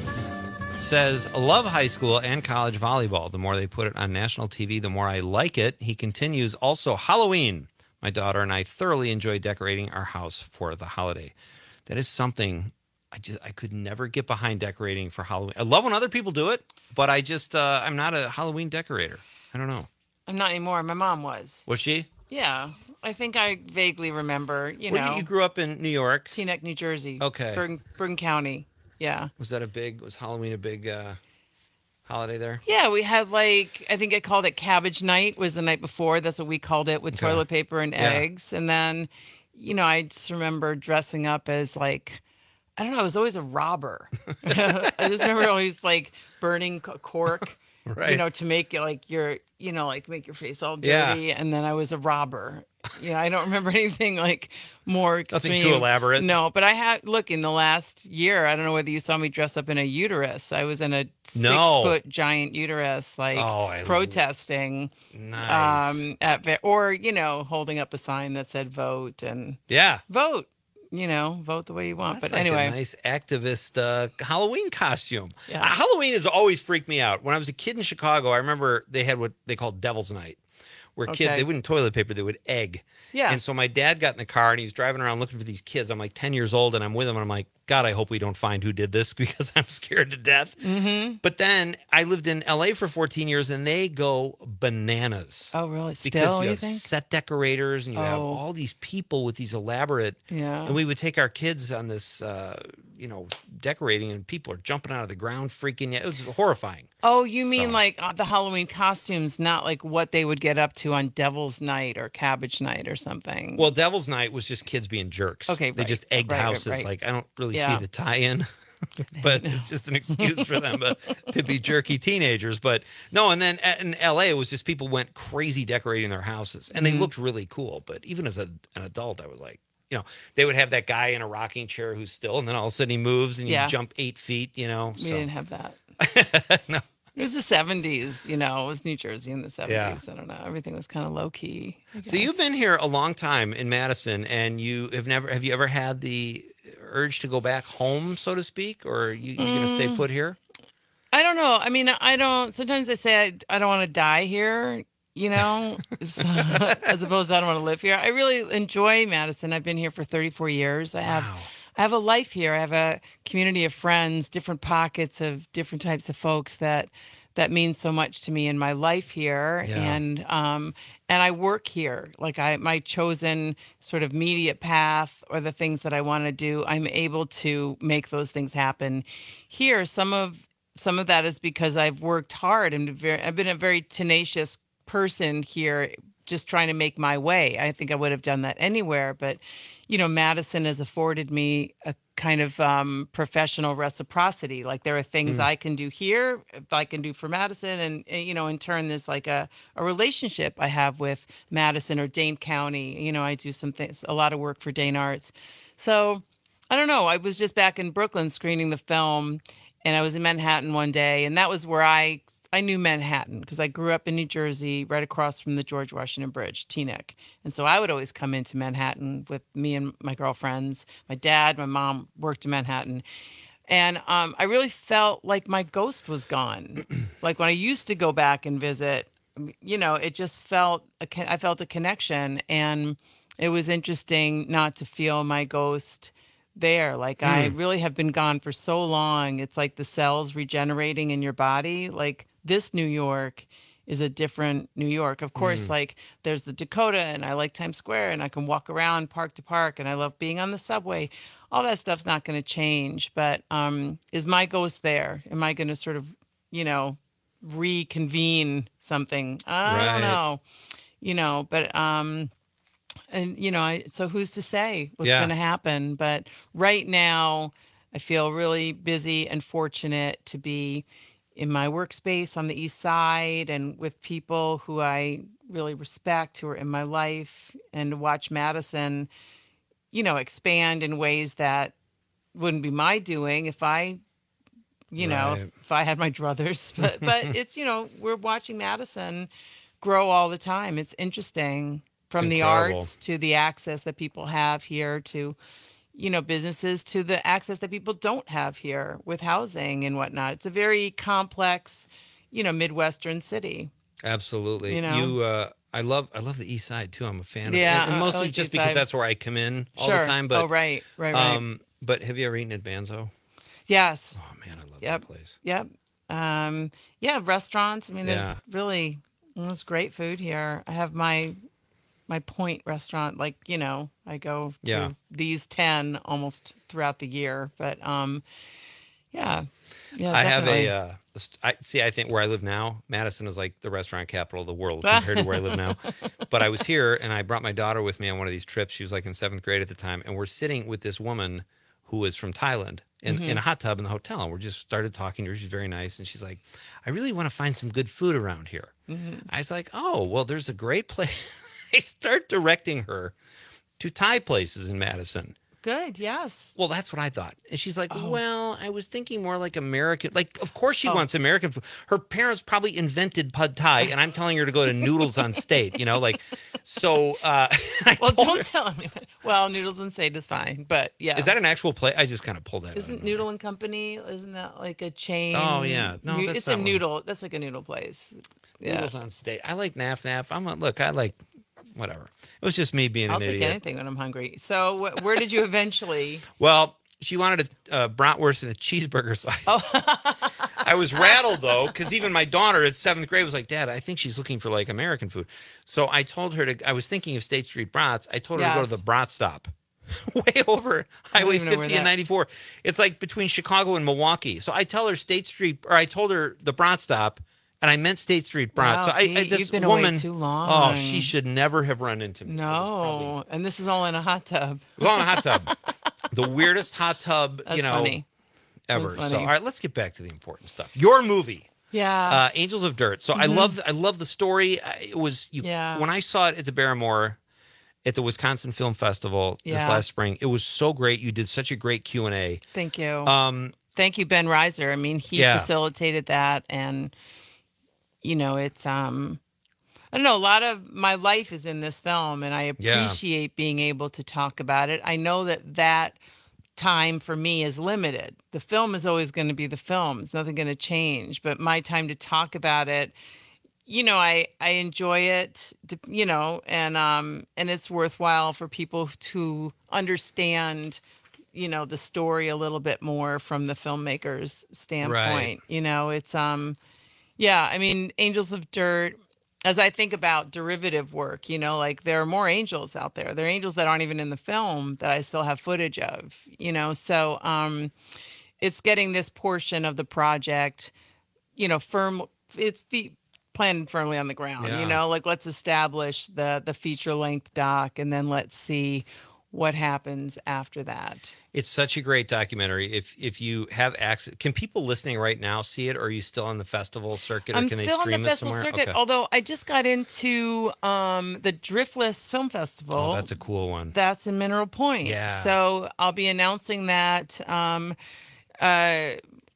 says, love high school and college volleyball. The more they put it on national T V, the more I like it. He continues, also Halloween. My daughter and I thoroughly enjoy decorating our house for the holiday. That is something I just I could never get behind, decorating for Halloween. I love when other people do it, but I just uh, I'm not a Halloween decorator. I don't know. I'm not anymore. My mom was. Was she? Yeah, I think I vaguely remember. You Where know, you, you grew up in New York, Teaneck, New Jersey. Okay. Bergen, Bergen County. Yeah. Was that a big? Was Halloween a big uh, holiday there? Yeah, we had like I think I called it Cabbage Night. Was the night before. That's what we called it, with Okay. toilet paper and Yeah. eggs. And then, you know, I just remember dressing up as like, I don't know. I was always a robber. I just remember always like burning c- cork, Right. you know, to make it like your, you know, like make your face all Yeah. dirty. And then I was a robber. Yeah, I don't remember anything like more extreme. Nothing too elaborate. No, but I had, look, in the last year, I don't know whether you saw me dress up in a uterus. I was in a six No. foot giant uterus, like Oh, I love- protesting. Nice. Um, at, ve- or, you know, holding up a sign that said vote and Yeah. vote, you know, vote the way you want. That's but like anyway. a nice activist uh, Halloween costume. Yeah. Uh, Halloween has always freaked me out. When I was a kid in Chicago, I remember they had what they called Devil's Night, where kids, Okay. they wouldn't toilet paper, they would egg. Yeah. And so my dad got in the car and he was driving around looking for these kids. I'm like ten years old and I'm with him and I'm like, God, I hope we don't find who did this because I'm scared to death. Mm-hmm. But then I lived in L A for fourteen years and they go bananas. Oh, really? Because Still, you you have think? set decorators and you have Oh. all these people with these elaborate. Yeah. And we would take our kids on this, uh, you know, decorating, and people are jumping out of the ground, freaking out. It was horrifying. Oh, you mean So- like uh, the Halloween costumes, not like what they would get up to on Devil's Night or Cabbage Night or something? Well, Devil's Night was just kids being jerks. Okay, they right, just egged right, right, houses. right. Like I don't really Yeah. see the tie-in, but it's just an excuse for them uh, to be jerky teenagers. But no, and then at- in L A, it was just people went crazy decorating their houses, and they Mhm. looked really cool. But even as a, an adult, I was like, you know, they would have that guy in a rocking chair who's still, and then all of a sudden he moves and Yeah. you jump eight feet. You know, We so. didn't have that. No. It was the seventies, you know, it was New Jersey in the Yeah. seventies. I don't know. Everything was kind of low key. I So you've been here a long time in Madison, and you have never have you ever had the urge to go back home, so to speak, or you, you're going to stay Mm. put here? I don't know. I mean, I don't, sometimes I say I, I don't want to die here, you know, so, as opposed to I don't want to live here. I really enjoy Madison. I've been here for thirty-four years. I have, I have a life here. I have a community of friends, different pockets of different types of folks that, that means so much to me in my life here. Yeah. And, um, and I work here. Like I, my chosen sort of immediate path or the things that I want to do, I'm able to make those things happen here. Some of, some of that is because I've worked hard and very, I've been a very tenacious person here, just trying to make my way. I think I would have done that anywhere, but you know, Madison has afforded me a kind of um, professional reciprocity. Like there are things Mm. I can do here, if I can do for Madison, and, and you know, in turn, there's like a, a relationship I have with Madison or Dane County. You know, I do some things, a lot of work for Dane Arts. So I don't know. I was just back in Brooklyn screening the film, and I was in Manhattan one day, and that was where I I knew Manhattan because I grew up in New Jersey, right across from the George Washington Bridge, Teaneck. And so I would always come into Manhattan with me and my girlfriends. My dad, my mom worked in Manhattan. And um, I really felt like my ghost was gone. Like when I used to go back and visit, you know, it just felt, a, con- I felt a connection. And it was interesting not to feel my ghost there. Like I Mm. really have been gone for so long. It's like the cells regenerating in your body. Like this New York is a different New York. Of course, Mm. like there's the Dakota and I like Times Square and I can walk around park to park and I love being on the subway. All that stuff's not going to change. But um, is my ghost there? Am I going to sort of, you know, reconvene something? I Right. don't know. You know, but um, and you know, I, so who's to say what's Yeah. going to happen? But right now, I feel really busy and fortunate to be in my workspace on the East Side and with people who I really respect, who are in my life, and to watch Madison, you know, expand in ways that wouldn't be my doing if I, you know, Right. if I had my druthers. But but it's, you know, we're watching Madison grow all the time. It's interesting from the incredible. arts to the access that people have here to, you know, businesses to the access that people don't have here with housing and whatnot. It's a very complex, you know, Midwestern city. Absolutely. You know? You, uh, I love, I love the East Side too. I'm a fan Yeah, of it, and I- I mostly like the just East because Side. that's where I come in all Sure. the time. But Oh, right, right, right. Um, but have you ever eaten at Banzo? Yes. Oh man, I love Yep. that place. Yep. Um, yeah, restaurants. I mean, there's Yeah. really there's great food here. I have my my Point restaurant. Like, you know, I go to Yeah. these ten almost throughout the year. But um, yeah, yeah. I have definitely. a, uh, a st- I see. I think where I live now, Madison is like the restaurant capital of the world compared to where I live now. But I was here, and I brought my daughter with me on one of these trips. She was like in seventh grade at the time, and we're sitting with this woman who was from Thailand in, Mhm. in a hot tub in the hotel, and we just started talking to her. She's very nice, and she's like, "I really want to find some good food around here." Mhm. I was like, "Oh, well, there's a great place." I start directing her to Thai places in Madison. Good. Yes. Well, that's what I thought. And she's like, Oh. well, I was thinking more like American. Like, of course she Oh. wants American food. Her parents probably invented pad thai, and I'm telling her to go to Noodles on State, you know, like, so. Uh, I Well, told don't her- tell me. Well, Noodles and State is fine, but yeah. Is that an actual play? I just kind of pulled that out. Isn't Noodle and Company? Isn't that like a chain? Oh, yeah. No, Nu- that's it's not a one. noodle. That's like a noodle place. Yeah. Noodles on State. I like Naf Naf. I'm a, look, I like whatever. It was just me being I'll an take idiot. anything when I'm hungry. So, wh- where did you eventually? Well, she wanted a uh, bratwurst and a cheeseburger, so I, Oh. I was rattled though, because even my daughter at seventh grade was like, "Dad, I think she's looking for like American food." So I told her to. I was thinking of State Street Brats. I told her to go to Yes. the Brat Stop, way over I don't Highway even know where fifty and that- ninety-four. It's like between Chicago and Milwaukee. So I tell her State Street, or I told her the Brat Stop, and I meant State Street Brats. Wow, so I, I Pete, this you've been away woman, too oh, long. she should never have run into me. No, and this is all in a hot tub. It was all in a hot tub. The weirdest hot tub, That's you know, funny. ever. That's So, funny. all right, let's get back to the important stuff. Your movie, Yeah. uh, Angels of Dirt. So, I Mhm. love, I love the story. I- It was you, Yeah. when I saw it at the Barrymore, at the Wisconsin Film Festival this Yeah. last spring. It was so great. You did such a great Q and A. Thank you. Um, Thank you, Ben Reiser. I mean, he Yeah. facilitated that, and you know, it's um, I don't know. A lot of my life is in this film, and I Yeah. appreciate being able to talk about it. I know that that time for me is limited. The film is always going to be the film. It's nothing going to change. But my time to talk about it, you know, I I enjoy it, to- you know, and um, and it's worthwhile for people to understand, you know, the story a little bit more from the filmmaker's standpoint. You know, it's um, yeah. I mean, Angels of Dirt. As I think about derivative work, you know, like there are more angels out there. There are angels that aren't even in the film that I still have footage of, you know. So um, it's getting this portion of the project, you know, firm. It's the planted firmly on the ground, Yeah. you know. Like let's establish the the feature length doc, and then let's see what happens after that. It's such a great documentary. If if you have access, can people listening right now see it, or are you still on the festival circuit, or I'm can still they on stream the it festival somewhere? circuit, Okay. although I just got into um, the Driftless Film Festival. Oh, that's a cool one. That's in Mineral Point. Yeah. So I'll be announcing that. Um, uh,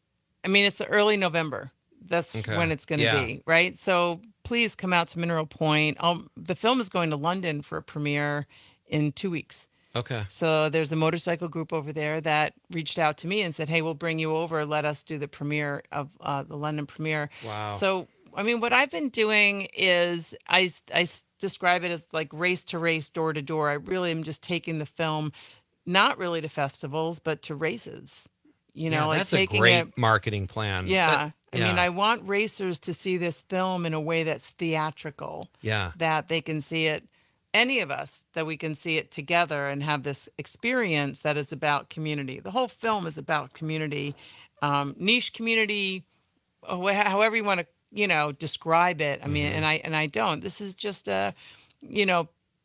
I mean, it's the early November. That's Okay. when it's going to Yeah. be, right? So please come out to Mineral Point. I'll, the film is going to London for a premiere in two weeks. Okay. So there's a motorcycle group over there that reached out to me and said, "Hey, we'll bring you over. Let us do the premiere of uh, the London premiere." Wow. So, I mean, what I've been doing is I, I describe it as like race to race, door to door. I really am just taking the film not really to festivals, but to races. You know, yeah, like that's a taking great it, marketing plan. yeah. But, I yeah. mean, I want racers to see this film in a way that's theatrical. Yeah. That they can see it, any of us, that we can see it together and have this experience that is about community. The whole film is about community, um, niche community, wh- however you want to, you know, describe it. I mean, Mm-hmm. and I and I don't. This is just a, you know,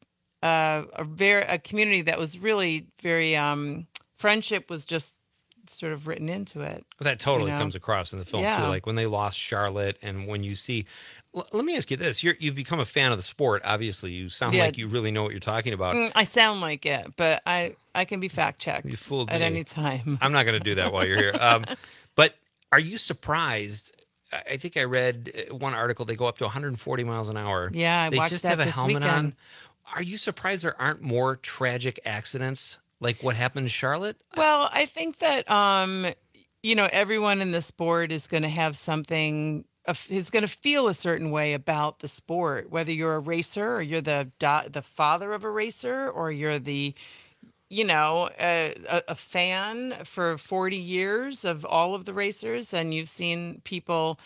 uh, a very a community that was really very um, friendship was just sort of written into it. Well, that totally you know? comes across in the film Yeah. too. Like when they lost Charlotte, and when you see, L- let me ask you this: You're, you've become a fan of the sport. Obviously, you sound Yeah. like you really know what you're talking about. Mm, I sound like it, but I I can be fact checked You fooled at me. any time. I'm not going to do that while you're here. Um, but are you surprised? I I think I read uh, one article. They go up to one hundred forty miles an hour. Yeah, I they watched just that have a this helmet weekend. on. Are you surprised there aren't more tragic accidents like what happened in Charlotte? Well, I think that um, you know, everyone in the sport is going to have something. of- Is going to feel a certain way about the sport, whether you're a racer or you're the da- the father of a racer, or you're the, you know, a, a, a fan for forty years of all of the racers, and you've seen people.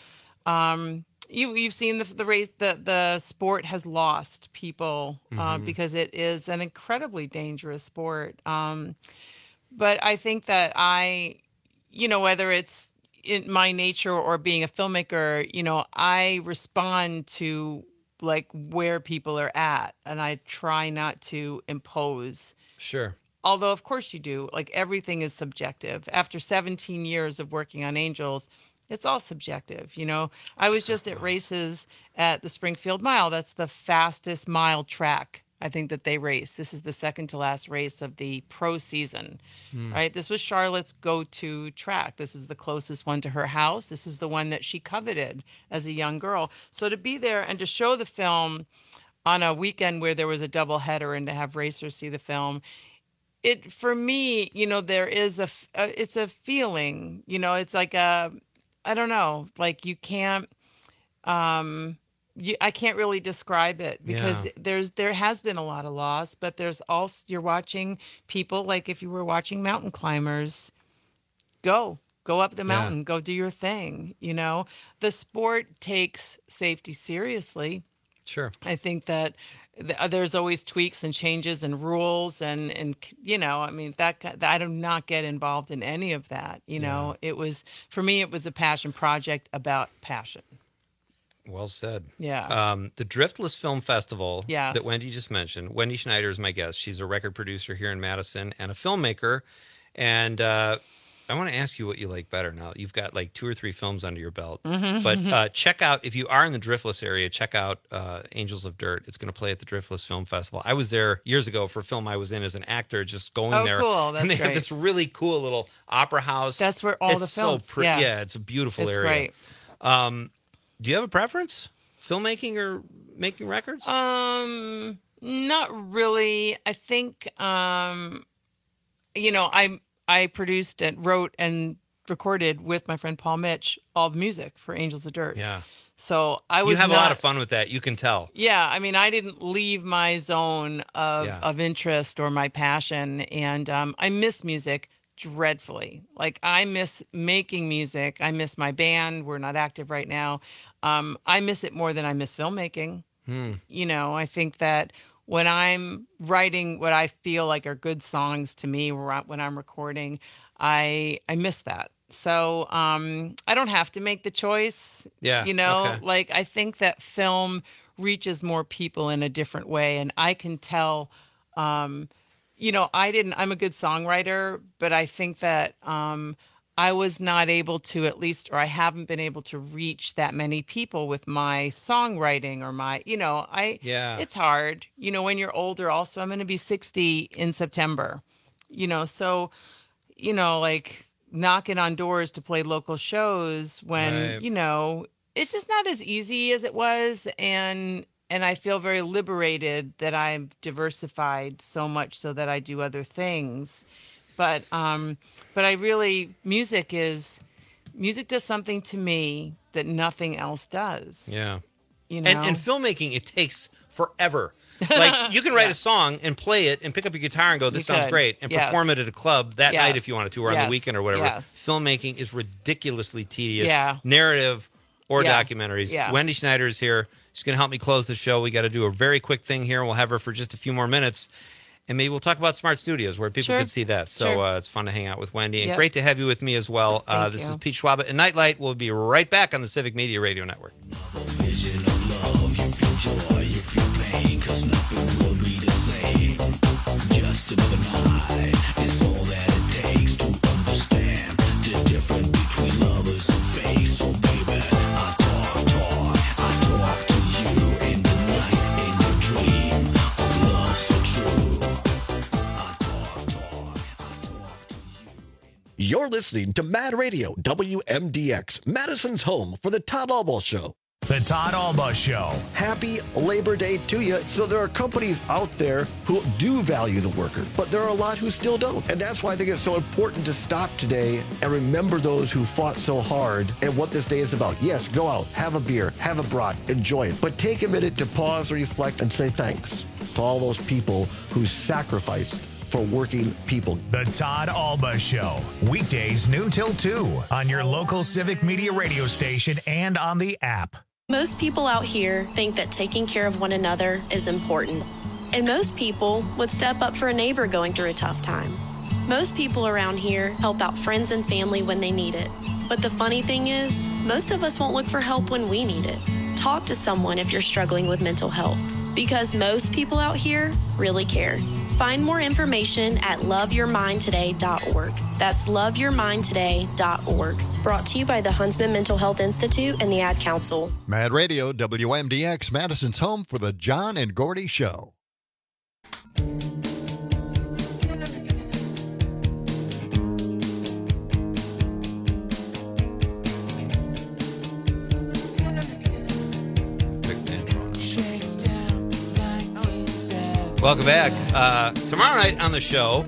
Um, you you've seen the the race the the sport has lost people uh, Mhm. because it is an incredibly dangerous sport. Um, but I think that I, you know, whether it's in my nature or being a filmmaker, you know, I respond to like where people are at, and I try not to impose. Sure. Although, of course, you do. Like everything is subjective. After seventeen years of working on Angels, it's all subjective. You know, I was just at races at the Springfield Mile. That's the fastest mile track I think that they race. This is the second to last race of the pro season, Hmm. right? This was Charlotte's go-to track. This is the closest one to her house. This is the one that she coveted as a young girl. So to be there and to show the film on a weekend where there was a double header and to have racers see the film, it, for me, you know, there is a, f- uh, it's a feeling, you know, it's like a, I don't know, like you can't, um, you, I can't really describe it because Yeah. there's, there has been a lot of loss, but there's also, you're watching people, like if you were watching mountain climbers, go, go up the Yeah. mountain, go do your thing. You know, the sport takes safety seriously. Sure. I think that th- uh, there's always tweaks and changes and rules and, and, you know, I mean, that, ki- I do not get involved in any of that. You know, it was, for me, it was a passion project about passion. Well said. Yeah. Um, the Driftless Film Festival Yes. that Wendy just mentioned. Wendy Schneider is my guest. She's a record producer here in Madison and a filmmaker. And uh, I want to ask you what you like better now. You've got like two or three films under your belt. Mhm. But uh, check out, if you are in the Driftless area, check out uh, Angels of Dirt. It's going to play at the Driftless Film Festival. I was there years ago for a film I was in as an actor, just going Oh, there. cool. That's and they have great. this really cool little opera house. That's where all it's the films- So pre- yeah. yeah, it's a beautiful It's area. great. Um, do you have a preference? Filmmaking or making records? Um, not really. I think, um, you know, I I produced and wrote and recorded with my friend Paul Mitch all the music for Angels of Dirt. Yeah. So I was You have not, a lot of fun with that. You can tell. Yeah, I mean, I didn't leave my zone of, Yeah. of interest or my passion, and um, I miss music dreadfully. Like I miss making music. I miss my band. We're not active right now. Um, I miss it more than I miss filmmaking. Hmm. You know, I think that when I'm writing what I feel like are good songs to me, when I'm recording, I I miss that. So um, I don't have to make the choice. Yeah, You know, okay. like I think that film reaches more people in a different way, and I can tell. Um, you know, I didn't. I'm a good songwriter, but I think that um, I was not able to, at least, or I haven't been able to reach that many people with my songwriting or my, you know, I. Yeah. It's hard. You know, when you're older. Also, I'm going to be sixty in September. You know, so, you know, like knocking on doors to play local shows when Right. you know it's just not as easy as it was, and and I feel very liberated that I'm diversified so much so that I do other things. But um, but I really music is music does something to me that nothing else does. Yeah. You know? And, and filmmaking, it takes forever Like, you can write Yeah. a song and play it and pick up your guitar and go, this You sounds could. great, and Yes. perform it at a club that Yes. night if you wanted to, or on Yes. the weekend or whatever. Yes. Filmmaking is ridiculously tedious. Yeah. Narrative or Yeah. documentaries. Yeah. Wendy Schneider is here. She's going to help me close the show. We got to do a very quick thing here. We'll have her for just a few more minutes. And maybe we'll talk about Smart Studios where people Sure. can see that. So Sure. uh, it's fun to hang out with Wendy. And Yep. great to have you with me as well. Uh, Thank this you. is Pete Schwab and Nightlight. We'll be right back on the Civic Media Radio Network. Just another night is all that it takes to understand the difference between lovers and fake. So baby, I talk, talk, I talk to you in the night, in your dream of love so true. I talk, talk, I talk to you. You're listening to Mad Radio, W M D X, Madison's home for the Todd Albaugh Show. The Todd Albaugh Show. Happy Labor Day to you. So there are companies out there who do value the worker, but there are a lot who still don't. And that's why I think it's so important to stop today and remember those who fought so hard and what this day is about. Yes, go out, have a beer, have a brat, enjoy it. But take a minute to pause, reflect, and say thanks to all those people who sacrificed for working people. The Todd Albaugh Show. Weekdays noon till two on your local Civic Media radio station and on the app. Most people out here think that taking care of one another is important. And most people would step up for a neighbor going through a tough time. Most people around here help out friends and family when they need it. But the funny thing is, most of us won't look for help when we need it. Talk to someone if you're struggling with mental health, because most people out here really care. Find more information at love your mind today dot org. That's love your mind today dot org. Brought to you by the Huntsman Mental Health Institute and the Ad Council. Mad Radio, W M D X, Madison's home for the John and Gordy Show. Welcome back. Uh, tomorrow night on the show,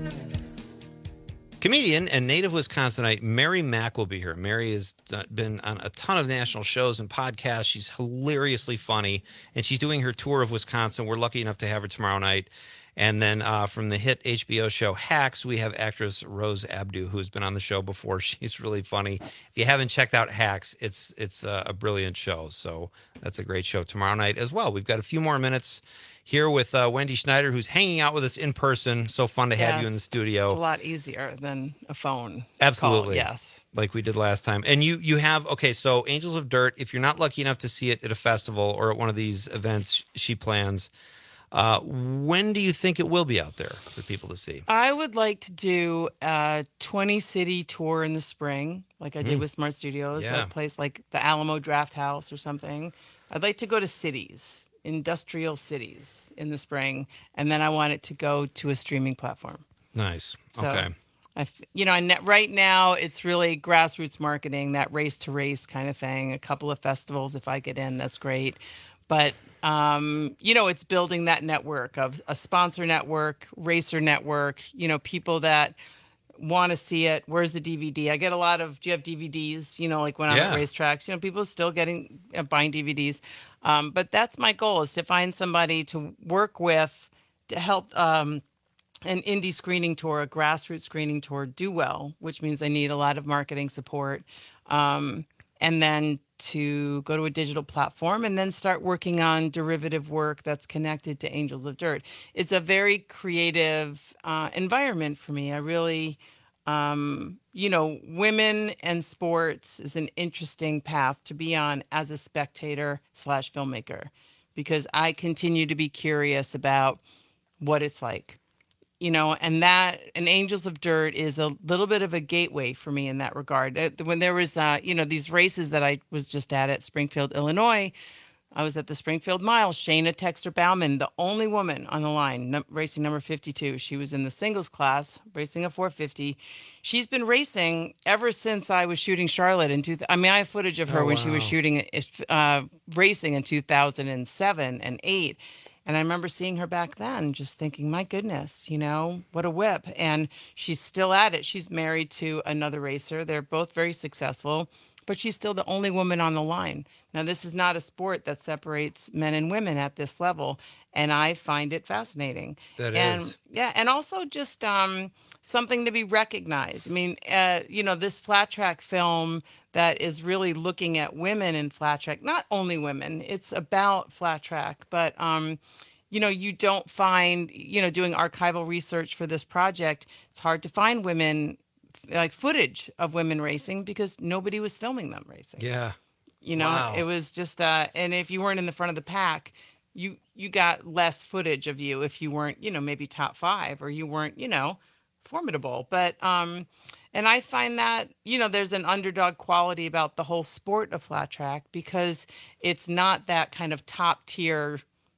comedian and native Wisconsinite Mary Mack will be here. Mary has been on a ton of national shows and podcasts. She's hilariously funny, and she's doing her tour of Wisconsin. We're lucky enough to have her tomorrow night. And then uh, from the hit H B O show Hacks, we have actress Rose Abdu, who's been on the show before. She's really funny. If you haven't checked out Hacks, it's it's uh, a brilliant show. So that's a great show tomorrow night as well. We've got a few more minutes here with uh, Wendy Schneider, who's hanging out with us in person. So fun to have Yes. you in the studio. It's a lot easier than a phone Absolutely. call. Yes. Like we did last time. And you you have, okay, so Angels of Dirt, if you're not lucky enough to see it at a festival or at one of these events she plans, uh, when do you think it will be out there for people to see? I would like to do a twenty city tour in the spring, like I did Mm. with Smart Studios, Yeah. a place like the Alamo Draft House or something. I'd like to go to cities, industrial cities in the spring, and then I want it to go to a streaming platform. Nice. So Okay. I, f- you know, I ne- right now it's really grassroots marketing, that race to race kind of thing. A couple of festivals, if I get in, that's great. But um, you know, it's building that network of a sponsor network, racer network. You know, people that want to see it. Where's the D V D? I get a lot of. Do you have D V Ds? You know, like when I'm Yeah. at racetracks. You know, people still getting uh, buying D V Ds. Um, but that's my goal: is to find somebody to work with to help. Um, an indie screening tour, a grassroots screening tour, do well, which means I need a lot of marketing support. Um, and then to go to a digital platform and then start working on derivative work that's connected to Angels of Dirt. It's a very creative uh, environment for me. I really, um, you know, women and sports is an interesting path to be on as a spectator slash filmmaker, because I continue to be curious about what it's like. You know, and that, and Angels of Dirt is a little bit of a gateway for me in that regard. Uh, When there was, uh, you know, these races that I was just at at Springfield, Illinois, I was at the Springfield Mile. Shayna Texter Bauman, the only woman on the line, num- racing number fifty-two. She was in the singles class, racing a four fifty. She's been racing ever since I was shooting Charlotte in two. I mean, I have footage of her Oh, when she was wow. shooting, uh, racing in two thousand seven and eight. And I remember seeing her back then, just thinking, my goodness, you know, what a whip. And she's still at it. She's married to another racer. They're both very successful. but she's still the only woman on the line. Now, this is not a sport that separates men and women at this level, and I find it fascinating. That and, is. Yeah, and also just um, something to be recognized. I mean, uh, you know, this flat track film that is really looking at women in flat track, not only women, it's about flat track, but, um, you know, you don't find, you know, doing archival research for this project, it's hard to find women like footage of women racing because nobody was filming them racing. Yeah. You know, Wow. it was just, uh, and if you weren't in the front of the pack, you, you got less footage of you if you weren't, you know, maybe top five or you weren't, you know, formidable. But, um, and I find that, you know, there's an underdog quality about the whole sport of flat track because it's not that kind of top tier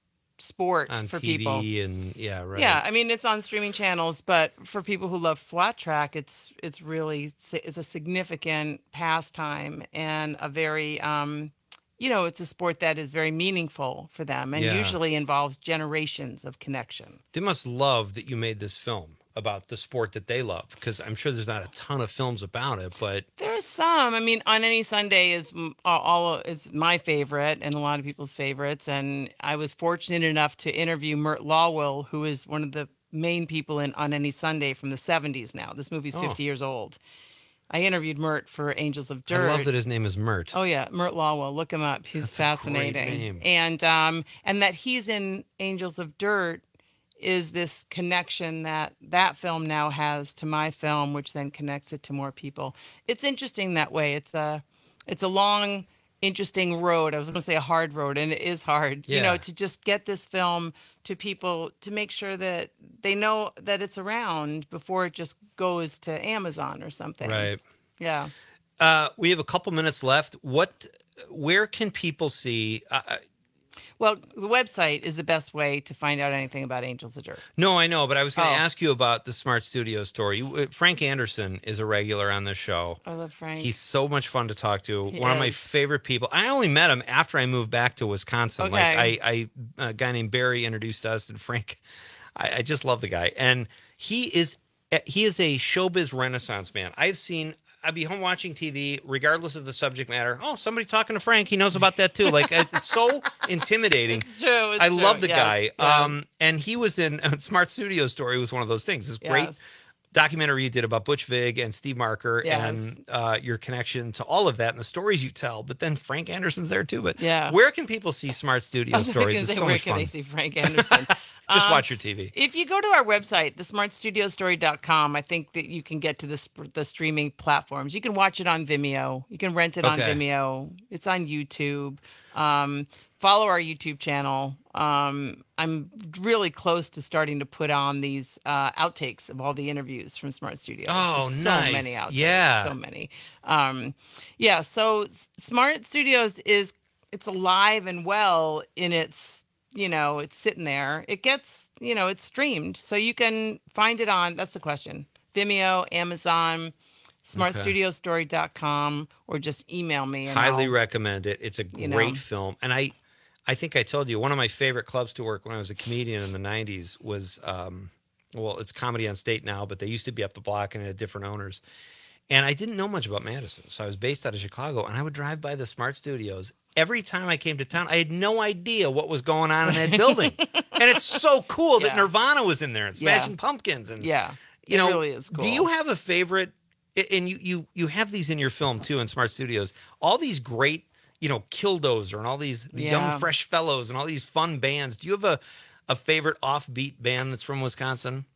sport On for T V people. and yeah, right. Yeah, I mean it's on streaming channels, but for people who love flat track, it's it's really it's a significant pastime and a very um, you know, it's a sport that is very meaningful for them and Yeah. usually involves generations of connection. They must love that you made this film about the sport that they love, because I'm sure there's not a ton of films about it, but There's some. I mean, On Any Sunday is m- all all- is my favorite and a lot of people's favorites. And I was fortunate enough to interview Mert Lawwill, who is one of the main people in On Any Sunday from the seventies now. This movie's Oh. fifty years old. I interviewed Mert for Angels of I Dirt. love that his name is Mert. Oh yeah, Mert Lawwill. Look him up. He's That's a great fascinating. name. And um and that he's in Angels of Dirt is this connection that that film now has to my film, which then connects it to more people. It's interesting that way. It's a it's a long, interesting road. I was going to say a hard road, and it is hard. You Yeah. know, to just get this film to people to make sure that they know that it's around before it just goes to Amazon or something. Right. Yeah. Uh, we have a couple minutes left. What, where can people see? Uh, Well, the website is the best way to find out anything about Angels of Dirt. no, I know, but I was going to Oh. ask you about the Smart Studio story. You- uh, Frank Anderson is a regular on this show. I love Frank. He's so much fun to talk to. He One of my is. favorite people. I only met him after I moved back to Wisconsin. Okay. Like I, I, a guy named Barry introduced us, and Frank. I, I just love the guy, and he is he is a showbiz renaissance man. I've seen. I'd be home watching T V, regardless of the subject matter. Oh, somebody talking to Frank. He knows about that too. Like it's so intimidating. It's true. It's I true. love the Yes. guy. Yeah. Um, and he was in Smart Studio Story was one of those things. This great Yes. documentary you did about Butch Vig and Steve Marker Yes. and uh, your connection to all of that and the stories you tell. But then Frank Anderson's there too. But Yeah. where can people see Smart Studio I was Stories? going to It's say, so where much can fun. they see Frank Anderson? Just Um, watch your T V. If you go to our website, the smart studio story dot com, I think that you can get to the, sp- the streaming platforms. You can watch it on Vimeo. You can rent it on Okay. Vimeo. It's on YouTube. Um, follow our YouTube channel. Um, I'm really close to starting to put on these uh, outtakes of all the interviews from Smart Studios. Oh, There's nice. So many outtakes. Yeah. So many. Um, yeah. So S- Smart Studios is it's alive and well in its you know, it's sitting there. It gets, you know, it's streamed. So you can find it on, that's the question, Vimeo, Amazon, smart studio story dot com, or just email me. And Highly I'll- recommend it. It's a great you know. film. And I I think I told you, one of my favorite clubs to work when I was a comedian in the nineties was, um, well, it's Comedy on State now, but they used to be up the block and it had different owners. And I didn't know much about Madison. So I was based out of Chicago, and I would drive by the Smart Studios. Every time I came to town, I had no idea what was going on in that building. And it's so cool that Yeah. Nirvana was in there and Yeah. Smashing Pumpkins. And Yeah, you it know, really is cool. Do you have a favorite? And you you you have these in your film too in Smart Studios. All these great, you know, Killdozer and all these the Yeah. young fresh fellows and all these fun bands. Do you have a a favorite offbeat band that's from Wisconsin?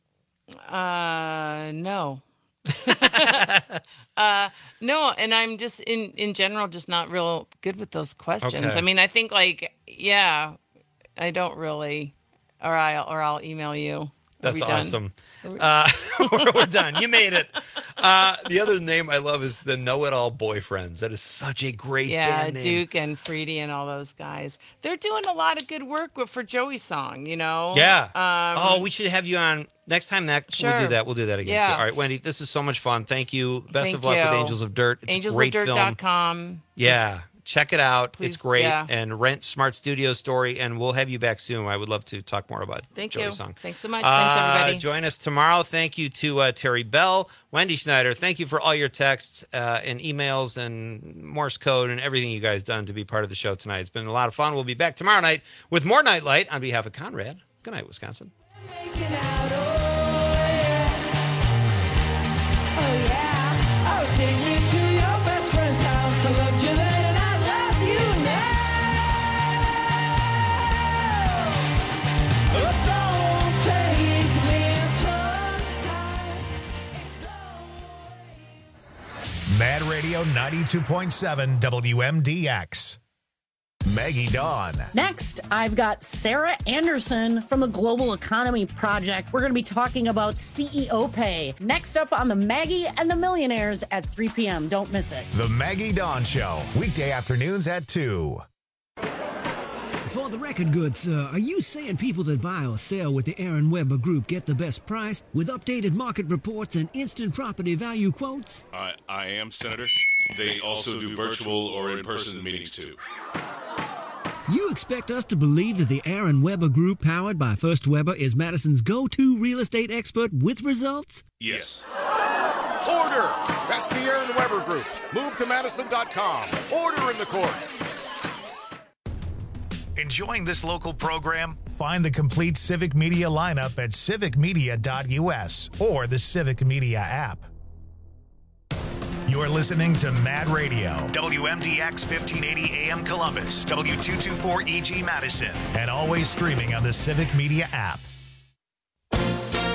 Uh, no. uh, no, and I'm just in in general just not real good with those questions. Okay. I mean, I think like yeah, I don't really, or I will or I'll email you. Are That's we done? awesome. Uh, we're, we're done. You made it. Uh, the other name I love is the Know It All Boyfriends. That is such a great Yeah, band name. Duke and Freedy and all those guys. They're doing a lot of good work with, for Joey's song, you know? Yeah. Um, oh, we should have you on next time. That we'll do Sure. that. We'll do that again. Yeah. Too. All right, Wendy. This is so much fun. Thank you. Best Thank of luck with you. Angels of Dirt. It's angels a great of dirt film. dot com. Yeah. check it out. Please, it's great. yeah. And rent Smart Studio Story, and we'll have you back soon. I would love to talk more about Thank Joey you. Song. Thanks so much. Uh, Thanks, everybody. Join us tomorrow. Thank you to uh, Terry Bell, Wendy Schneider. Thank you for all your texts uh, and emails and Morse code and everything you guys done to be part of the show tonight. It's been a lot of fun. We'll be back tomorrow night with more Nightlight. On behalf of Conrad, good night, Wisconsin. Take me to your best friend's house. I loved you then and I love you now. But don't take me Mad Radio ninety-two point seven W M D X. Maggie Dawn. Next, I've got Sarah Anderson from the Global Economy Project. We're going to be talking about C E O pay. Next up on the Maggie and the Millionaires at three p.m. Don't miss it. The Maggie Dawn Show, weekday afternoons at two. For the record, good sir, are you saying people that buy or sell with the Aaron Weber Group get the best price with updated market reports and instant property value quotes? I, I am, Senator. They also do virtual or in-person meetings, too. You expect us to believe that the Aaron Weber Group, powered by First Weber, is Madison's go-to real estate expert with results? Yes. Order! That's the Aaron Weber Group. Move to Madison dot com. Order in the court. Enjoying this local program? Find the complete Civic Media lineup at civic media dot U S or the Civic Media app. You're listening to Mad Radio, W M D X fifteen eighty A M Columbus, W two twenty-four E G Madison, and always streaming on the Civic Media app.